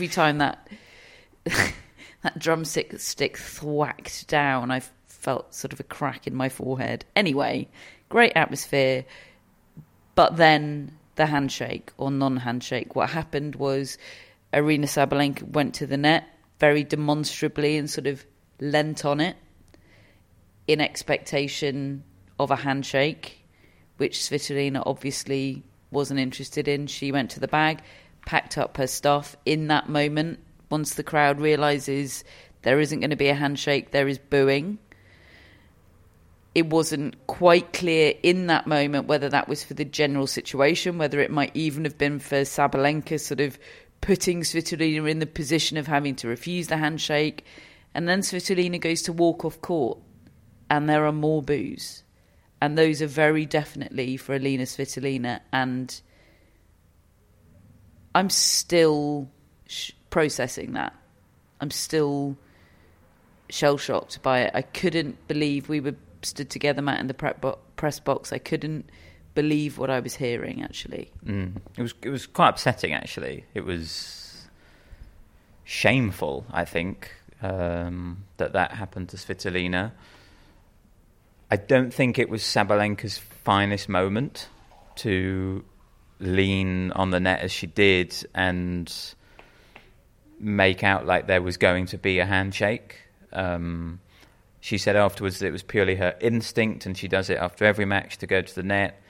that that drumstick thwacked down. I felt sort of a crack in my forehead. Anyway, great atmosphere. But then the handshake or non-handshake. What happened was Aryna Sabalenka went to the net very demonstrably and sort of leant on it in expectation of a handshake, which Svitolina obviously wasn't interested in. She went to the bag, packed up her stuff. In that moment, once the crowd realises there isn't going to be a handshake, there is booing. It wasn't quite clear in that moment whether that was for the general situation, whether it might even have been for Sabalenka sort of putting Svitolina in the position of having to refuse the handshake. And then Svitolina goes to walk off court and there are more boos. And those are very definitely for Alina Svitolina. And I'm still processing that. I'm still shell-shocked by it. I couldn't believe we were stood together, Matt, in the press box. I couldn't believe what I was hearing, actually. It was quite upsetting, actually. It was shameful, I think, that happened to Svitolina. I don't think it was Sabalenka's finest moment to lean on the net as she did and make out like there was going to be a handshake. She said afterwards that it was purely her instinct, and she does it after every match to go to the net.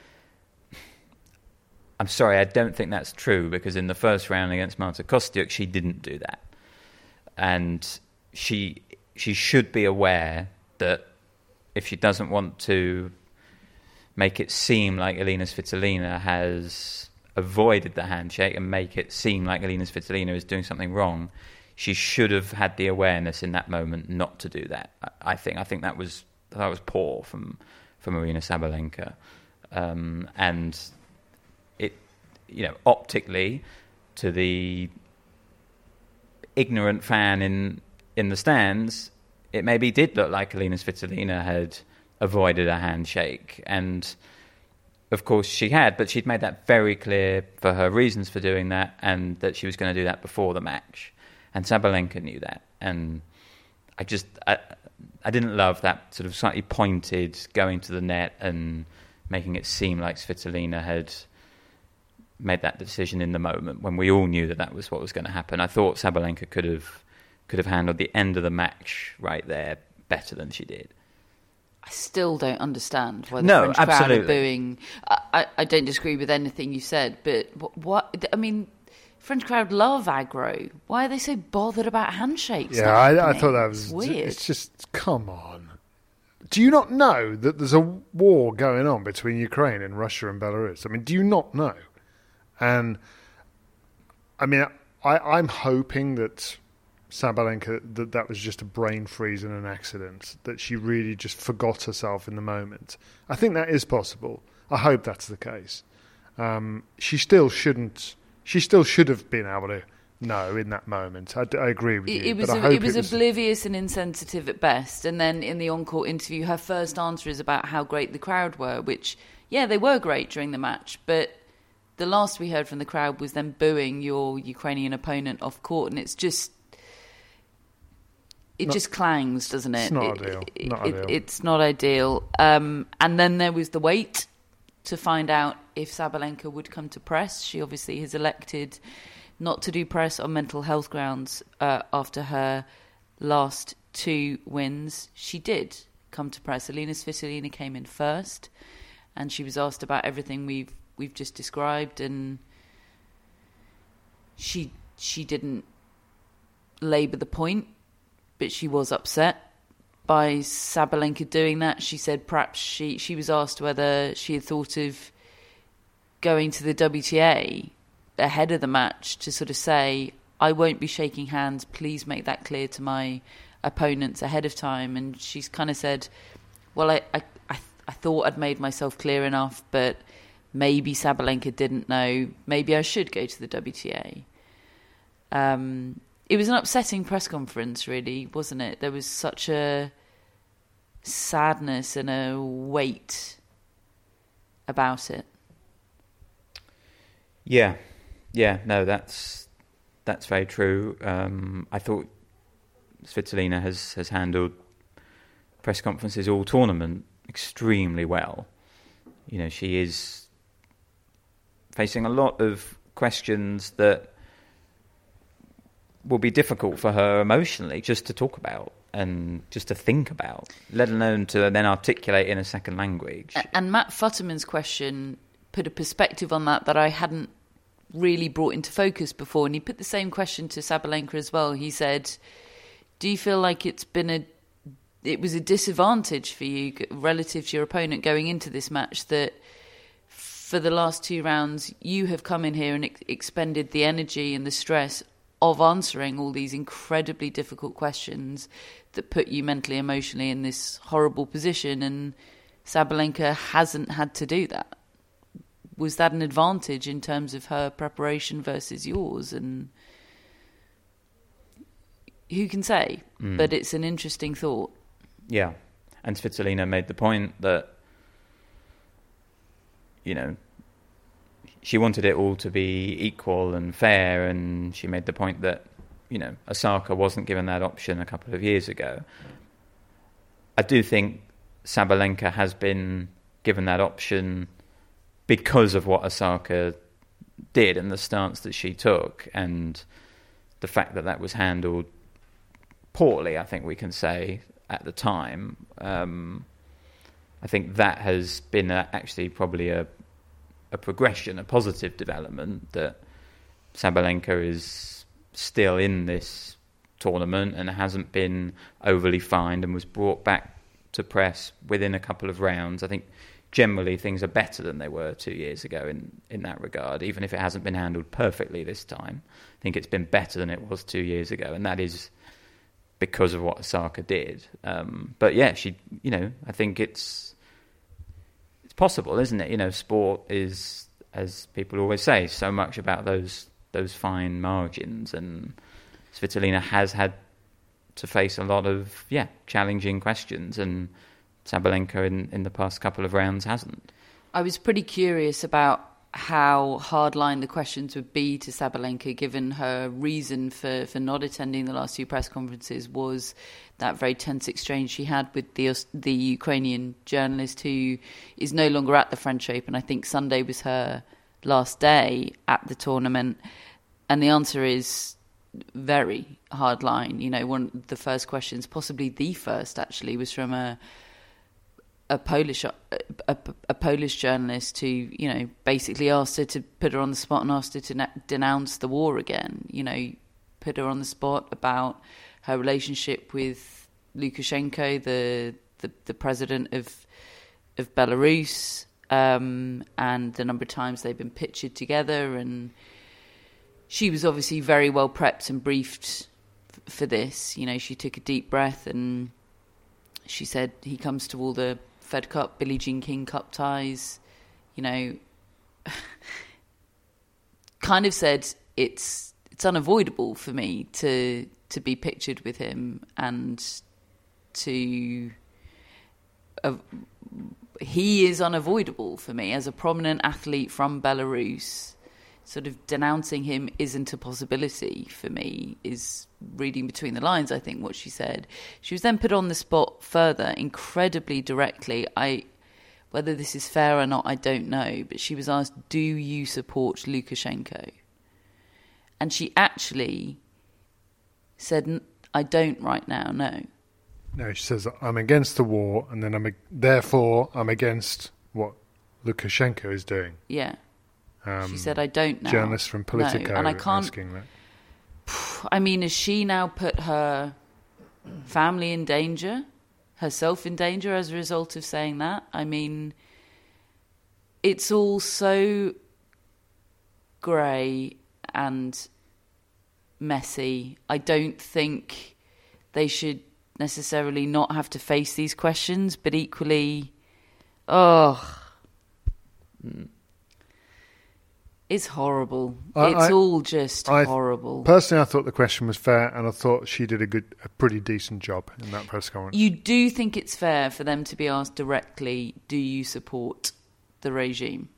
I'm sorry, I don't think that's true, because in the first round against Marta Kostyuk, she didn't do that. And she should be aware that if she doesn't want to make it seem like Alina Svitolina has avoided the handshake and make it seem like Alina Svitolina is doing something wrong, she should have had the awareness in that moment not to do that. I think that was poor from Aryna Sabalenka, and it, optically, to the ignorant fan in the stands, it maybe did look like Alina Svitolina had avoided a handshake, and of course she had, but she'd made that very clear for her reasons for doing that, and that she was going to do that before the match. And Sabalenka knew that, and I didn't love that sort of slightly pointed going to the net and making it seem like Svitolina had made that decision in the moment when we all knew that was what was going to happen. I thought Sabalenka could have handled the end of the match right there better than she did. I still don't understand why the French crowd are booing. I don't disagree with anything you said, but what I mean, French crowd love aggro. Why are they so bothered about handshakes? Yeah, I thought that was weird. It's just, come on. Do you not know that there's a war going on between Ukraine and Russia and Belarus? I mean, do you not know? And I mean, I'm hoping that Sabalenka, that was just a brain freeze and an accident, that she really just forgot herself in the moment. I think that is possible. I hope that's the case. She still should have been able to know in that moment. I agree with you. It was oblivious and insensitive at best. And then in the on-court interview, her first answer is about how great the crowd were, which, yeah, they were great during the match, but the last we heard from the crowd was them booing your Ukrainian opponent off court, and it's just... It just clangs, doesn't it? It's not ideal. It's not ideal. And then there was the wait to find out if Sabalenka would come to press. She obviously has elected not to do press on mental health grounds after her last 2 wins. She did come to press. Alina Svitolina came in first, and she was asked about everything we've just described, and she didn't labour the point. But she was upset by Sabalenka doing that. She said perhaps she was asked whether she had thought of going to the WTA ahead of the match to sort of say, I won't be shaking hands, please make that clear to my opponents ahead of time. And she's kind of said, well, I thought I'd made myself clear enough, but maybe Sabalenka didn't know. Maybe I should go to the WTA. It was an upsetting press conference, really, wasn't it? There was such a sadness and a weight about it. Yeah, no, that's very true. I thought Svitolina has handled press conferences all tournament extremely well. She is facing a lot of questions that will be difficult for her emotionally just to talk about and just to think about, let alone to then articulate in a second language. And Matt Futterman's question put a perspective on that I hadn't really brought into focus before, and he put the same question to Sabalenka as well. He said, do you feel like it was a disadvantage for you relative to your opponent going into this match, that for the last 2 rounds you have come in here and expended the energy and the stress of answering all these incredibly difficult questions that put you mentally, emotionally in this horrible position, and Sabalenka hasn't had to do that. Was that an advantage in terms of her preparation versus yours? And who can say? But it's an interesting thought. Yeah. And Svitolina made the point that, you know, she wanted it all to be equal and fair, and she made the point that, you know, Osaka wasn't given that option a couple of years ago. I do think Sabalenka has been given that option because of what Osaka did and the stance that she took, and the fact that that was handled poorly, I think we can say, at the time. I think that has been actually probably a progression, a positive development, that Sabalenka is still in this tournament and hasn't been overly fined and was brought back to press within a couple of rounds. I think generally things are better than they were 2 years ago in that regard, even if it hasn't been handled perfectly this time. I think it's been better than it was 2 years ago, and that is because of what Osaka did. But yeah, she, you know, I think it's possible, isn't it? You know, sport is, as people always say, so much about those fine margins, and Svitolina has had to face a lot of challenging questions, and Sabalenka in the past couple of rounds hasn't. I was pretty curious about how hardline the questions would be to Sabalenka, given her reason for not attending the last two press conferences was that very tense exchange she had with the Ukrainian journalist who is no longer at the French Open. I think Sunday was her last day at the tournament. And the answer is very hardline. You know, one of the first questions, possibly the first actually, was from a Polish journalist who, you know, basically asked her to put her on the spot and asked her to denounce the war again. You know, put her on the spot about her relationship with Lukashenko, the president of Belarus, and the number of times they've been pictured together. And she was obviously very well prepped and briefed for this. You know, she took a deep breath and she said he comes to all the Fed Cup, Billie Jean King Cup ties, you know, kind of said it's unavoidable for me to be pictured with him, and he is unavoidable for me as a prominent athlete from Belarus. Sort of denouncing him isn't a possibility for me, is reading between the lines, I think, what she said. She was then put on the spot further, incredibly directly. Whether this is fair or not, I don't know, but she was asked, do you support Lukashenko? And she actually said, I don't right now, no. No, she says, I'm against the war, and then therefore I'm against what Lukashenko is doing. Yeah. She said, I don't know. Journalists from Politico and I can't, asking that. I mean, has she now put her family in danger, herself in danger as a result of saying that? I mean, it's all so grey and messy. I don't think they should necessarily not have to face these questions, but equally, it's horrible. It's all just horrible. Personally, I thought the question was fair, and I thought she did a pretty decent job in that press conference. You do think it's fair for them to be asked directly, do you support the regime?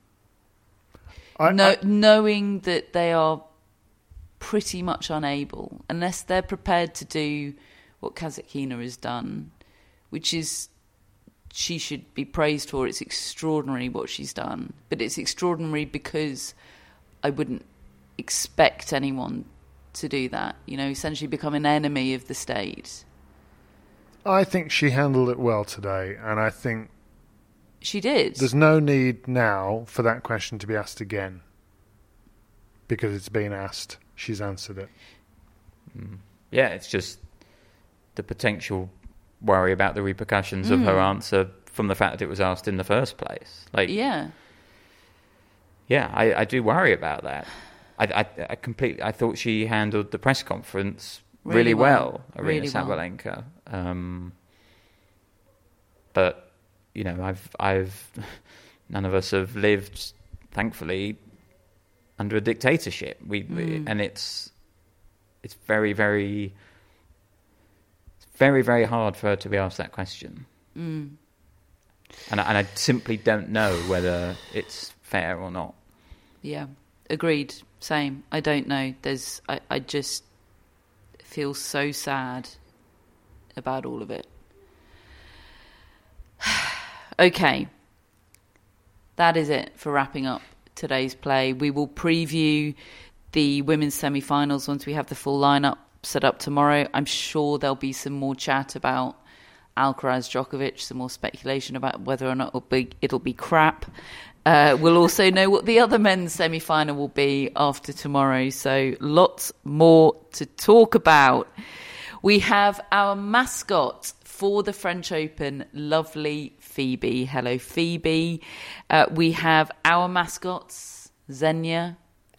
Knowing that they are pretty much unable, unless they're prepared to do what Kasatkina has done, which is, she should be praised for. It's extraordinary what she's done, but it's extraordinary because I wouldn't expect anyone to do that, you know, essentially become an enemy of the state. I think she handled it well today, and I think she did. There's no need now for that question to be asked again, because it's been asked. She's answered it. Yeah, it's just the potential worry about the repercussions of her answer from the fact that it was asked in the first place. I do worry about that. I thought she handled the press conference really well, Aryna Sabalenka. But I've none of us have lived, thankfully, under a dictatorship. And it's very, very, very, very hard for her to be asked that question. And I simply don't know whether it's fair or not. Yeah, agreed. Same. I don't know. I just feel so sad about all of it. Okay. That is it for wrapping up today's play. We will preview the women's semi-finals once we have the full lineup set up tomorrow. I'm sure there'll be some more chat about Alcaraz Djokovic, some more speculation about whether or not it'll be crap. We'll also know what the other men's semi-final will be after tomorrow. So lots more to talk about. We have our mascot for the French Open, lovely Phoebe. Hello, Phoebe. We have our mascots, Xenia.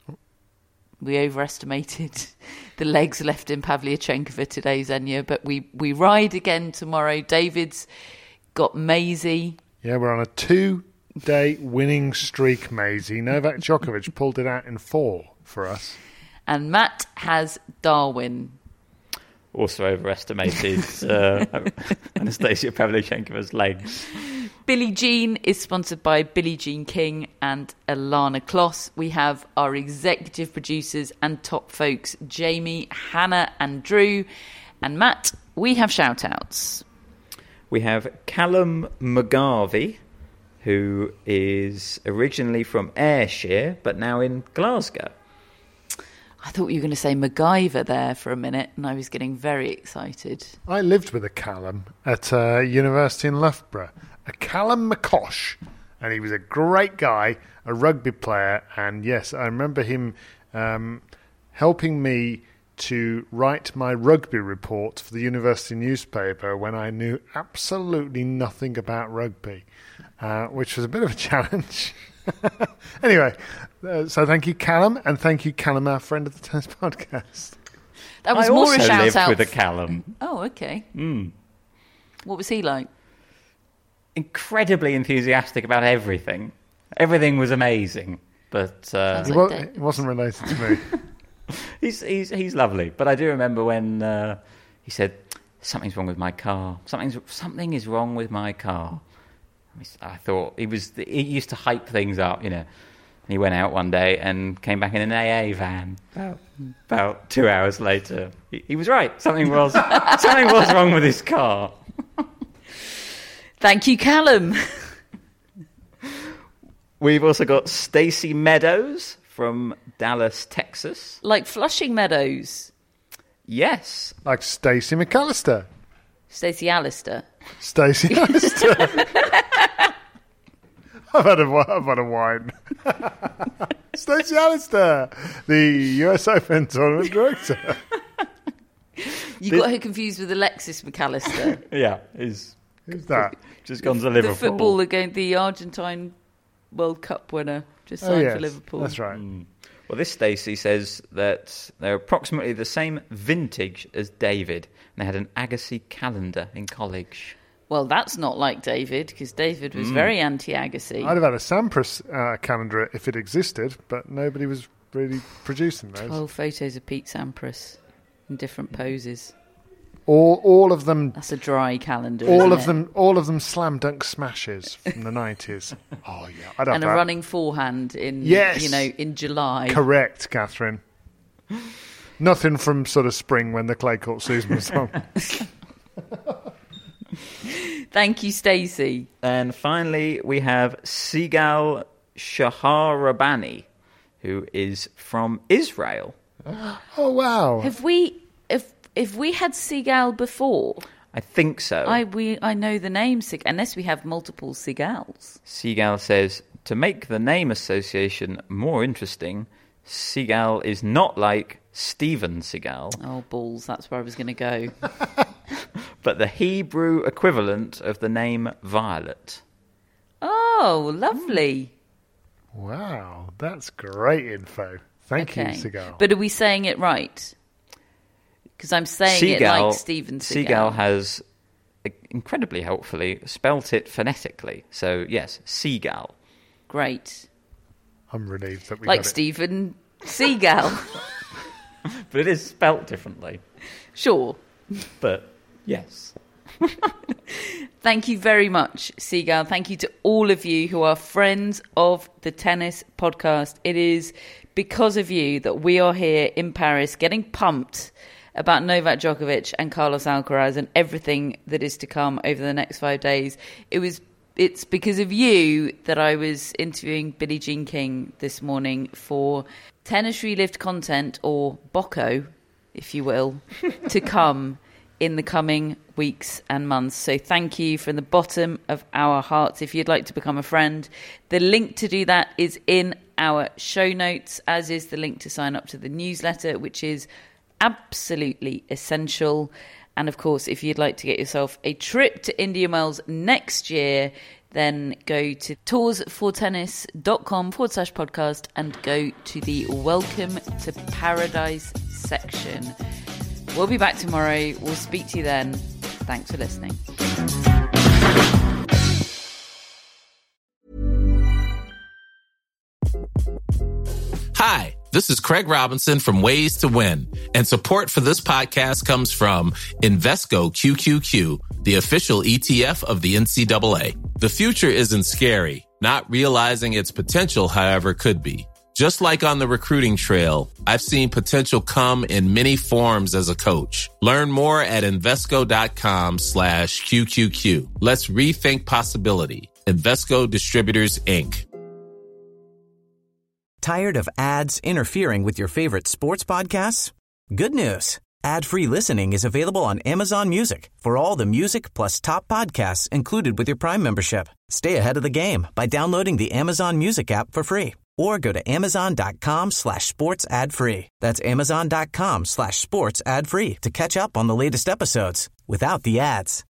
We overestimated the legs left in Pavlyuchenkova today, Xenia, but we ride again tomorrow. David's got Maisie. Yeah, we're on a 2-day winning streak, Maisie. Novak Djokovic pulled it out in 4 for us. And Matt has Darwin. Also overestimated Anastasia Pavlyuchenkova's legs. Billie Jean is sponsored by Billie Jean King and Alana Kloss. We have our executive producers and top folks, Jamie, Hannah and Drew. And Matt, we have shout-outs. We have Callum McGarvey, who is originally from Ayrshire, but now in Glasgow. I thought you were going to say MacGyver there for a minute, and I was getting very excited. I lived with a Callum at university in Loughborough, a Callum McCosh, and he was a great guy, a rugby player, and yes, I remember him helping me to write my rugby report for the university newspaper when I knew absolutely nothing about rugby, which was a bit of a challenge. Anyway, so thank you, Callum, and thank you, Callum, our friend of the Tennis Podcast. That was I more also a shout lived out with a Callum. Oh, okay. What was he like? Incredibly enthusiastic about everything. Everything was amazing, but It wasn't related to me. he's lovely. But I do remember when he said, "Something's wrong with my car. Something is wrong with my car." I thought he used to hype things up, And he went out one day and came back in an AA van. About 2 hours later, he was right. Something was wrong with his car. Thank you, Callum. We've also got Stacey Meadows from Dallas, Texas. Like Flushing Meadows. Yes. Like Stacey McAllister. Stacey Alistair. Stacey Alistair. I've had a wine. Stacey Alistair, the US Open tournament director. You got her confused with Alexis McAllister. Yeah, who's that? Just gone to Liverpool. The footballer the Argentine World Cup winner, just signed for Liverpool. That's right. Well, this Stacey says that they're approximately the same vintage as David, and they had an Agassi calendar in college. Well, that's not like David, because David was very anti-Agassi. I'd have had a Sampras calendar if it existed, but nobody was really producing those. 12 photos of Pete Sampras in different poses. All of them. That's a dry calendar. All of them slam dunk smashes from the 90s. Oh yeah, I'd have and that. a running forehand in in July. Correct, Catherine. Nothing from sort of spring when the clay court Susan was on. Thank you, Stacey. And finally, we have Sigal Shaharabani, who is from Israel. Oh wow! Have we had Sigal before? I think so. I know the name Sigal, unless we have multiple Sigals. Sigal says, to make the name association more interesting, Sigal is not like Steven Seagal. Oh, balls, that's where I was going to go. But the Hebrew equivalent of the name Violet. Oh, lovely. Wow, that's great info. Thank you, Seagal. But are we saying it right? Because I'm saying it like Steven Seagal. Seagal has incredibly helpfully spelt it phonetically. So, yes, Seagal. Great. I'm relieved that we like got it. Steven Seagal. But it is spelt differently. Sure. But, yes. Thank you very much, Seagal. Thank you to all of you who are friends of the Tennis Podcast. It is because of you that we are here in Paris getting pumped about Novak Djokovic and Carlos Alcaraz and everything that is to come over the next 5 days. It's because of you that I was interviewing Billie Jean King this morning for Tennis Relived content, or BOCO, if you will, to come in the coming weeks and months. So thank you from the bottom of our hearts. If you'd like to become a friend, the link to do that is in our show notes, as is the link to sign up to the newsletter, which is absolutely essential. And of course, if you'd like to get yourself a trip to Indian Wells next year, then go to toursfortennis.com/podcast and go to the Welcome to Paradise section. We'll be back tomorrow. We'll speak to you then. Thanks for listening. Hi, this is Craig Robinson from Ways to Win, and support for this podcast comes from Invesco QQQ, the official ETF of the NCAA. The future isn't scary. Not realizing its potential, however, could be. Just like on the recruiting trail, I've seen potential come in many forms as a coach. Learn more at Invesco.com/QQQ. Let's rethink possibility. Invesco Distributors, Inc. Tired of ads interfering with your favorite sports podcasts? Good news. Ad-free listening is available on Amazon Music for all the music plus top podcasts included with your Prime membership. Stay ahead of the game by downloading the Amazon Music app for free or go to amazon.com/sports ad free. That's amazon.com/sports ad free to catch up on the latest episodes without the ads.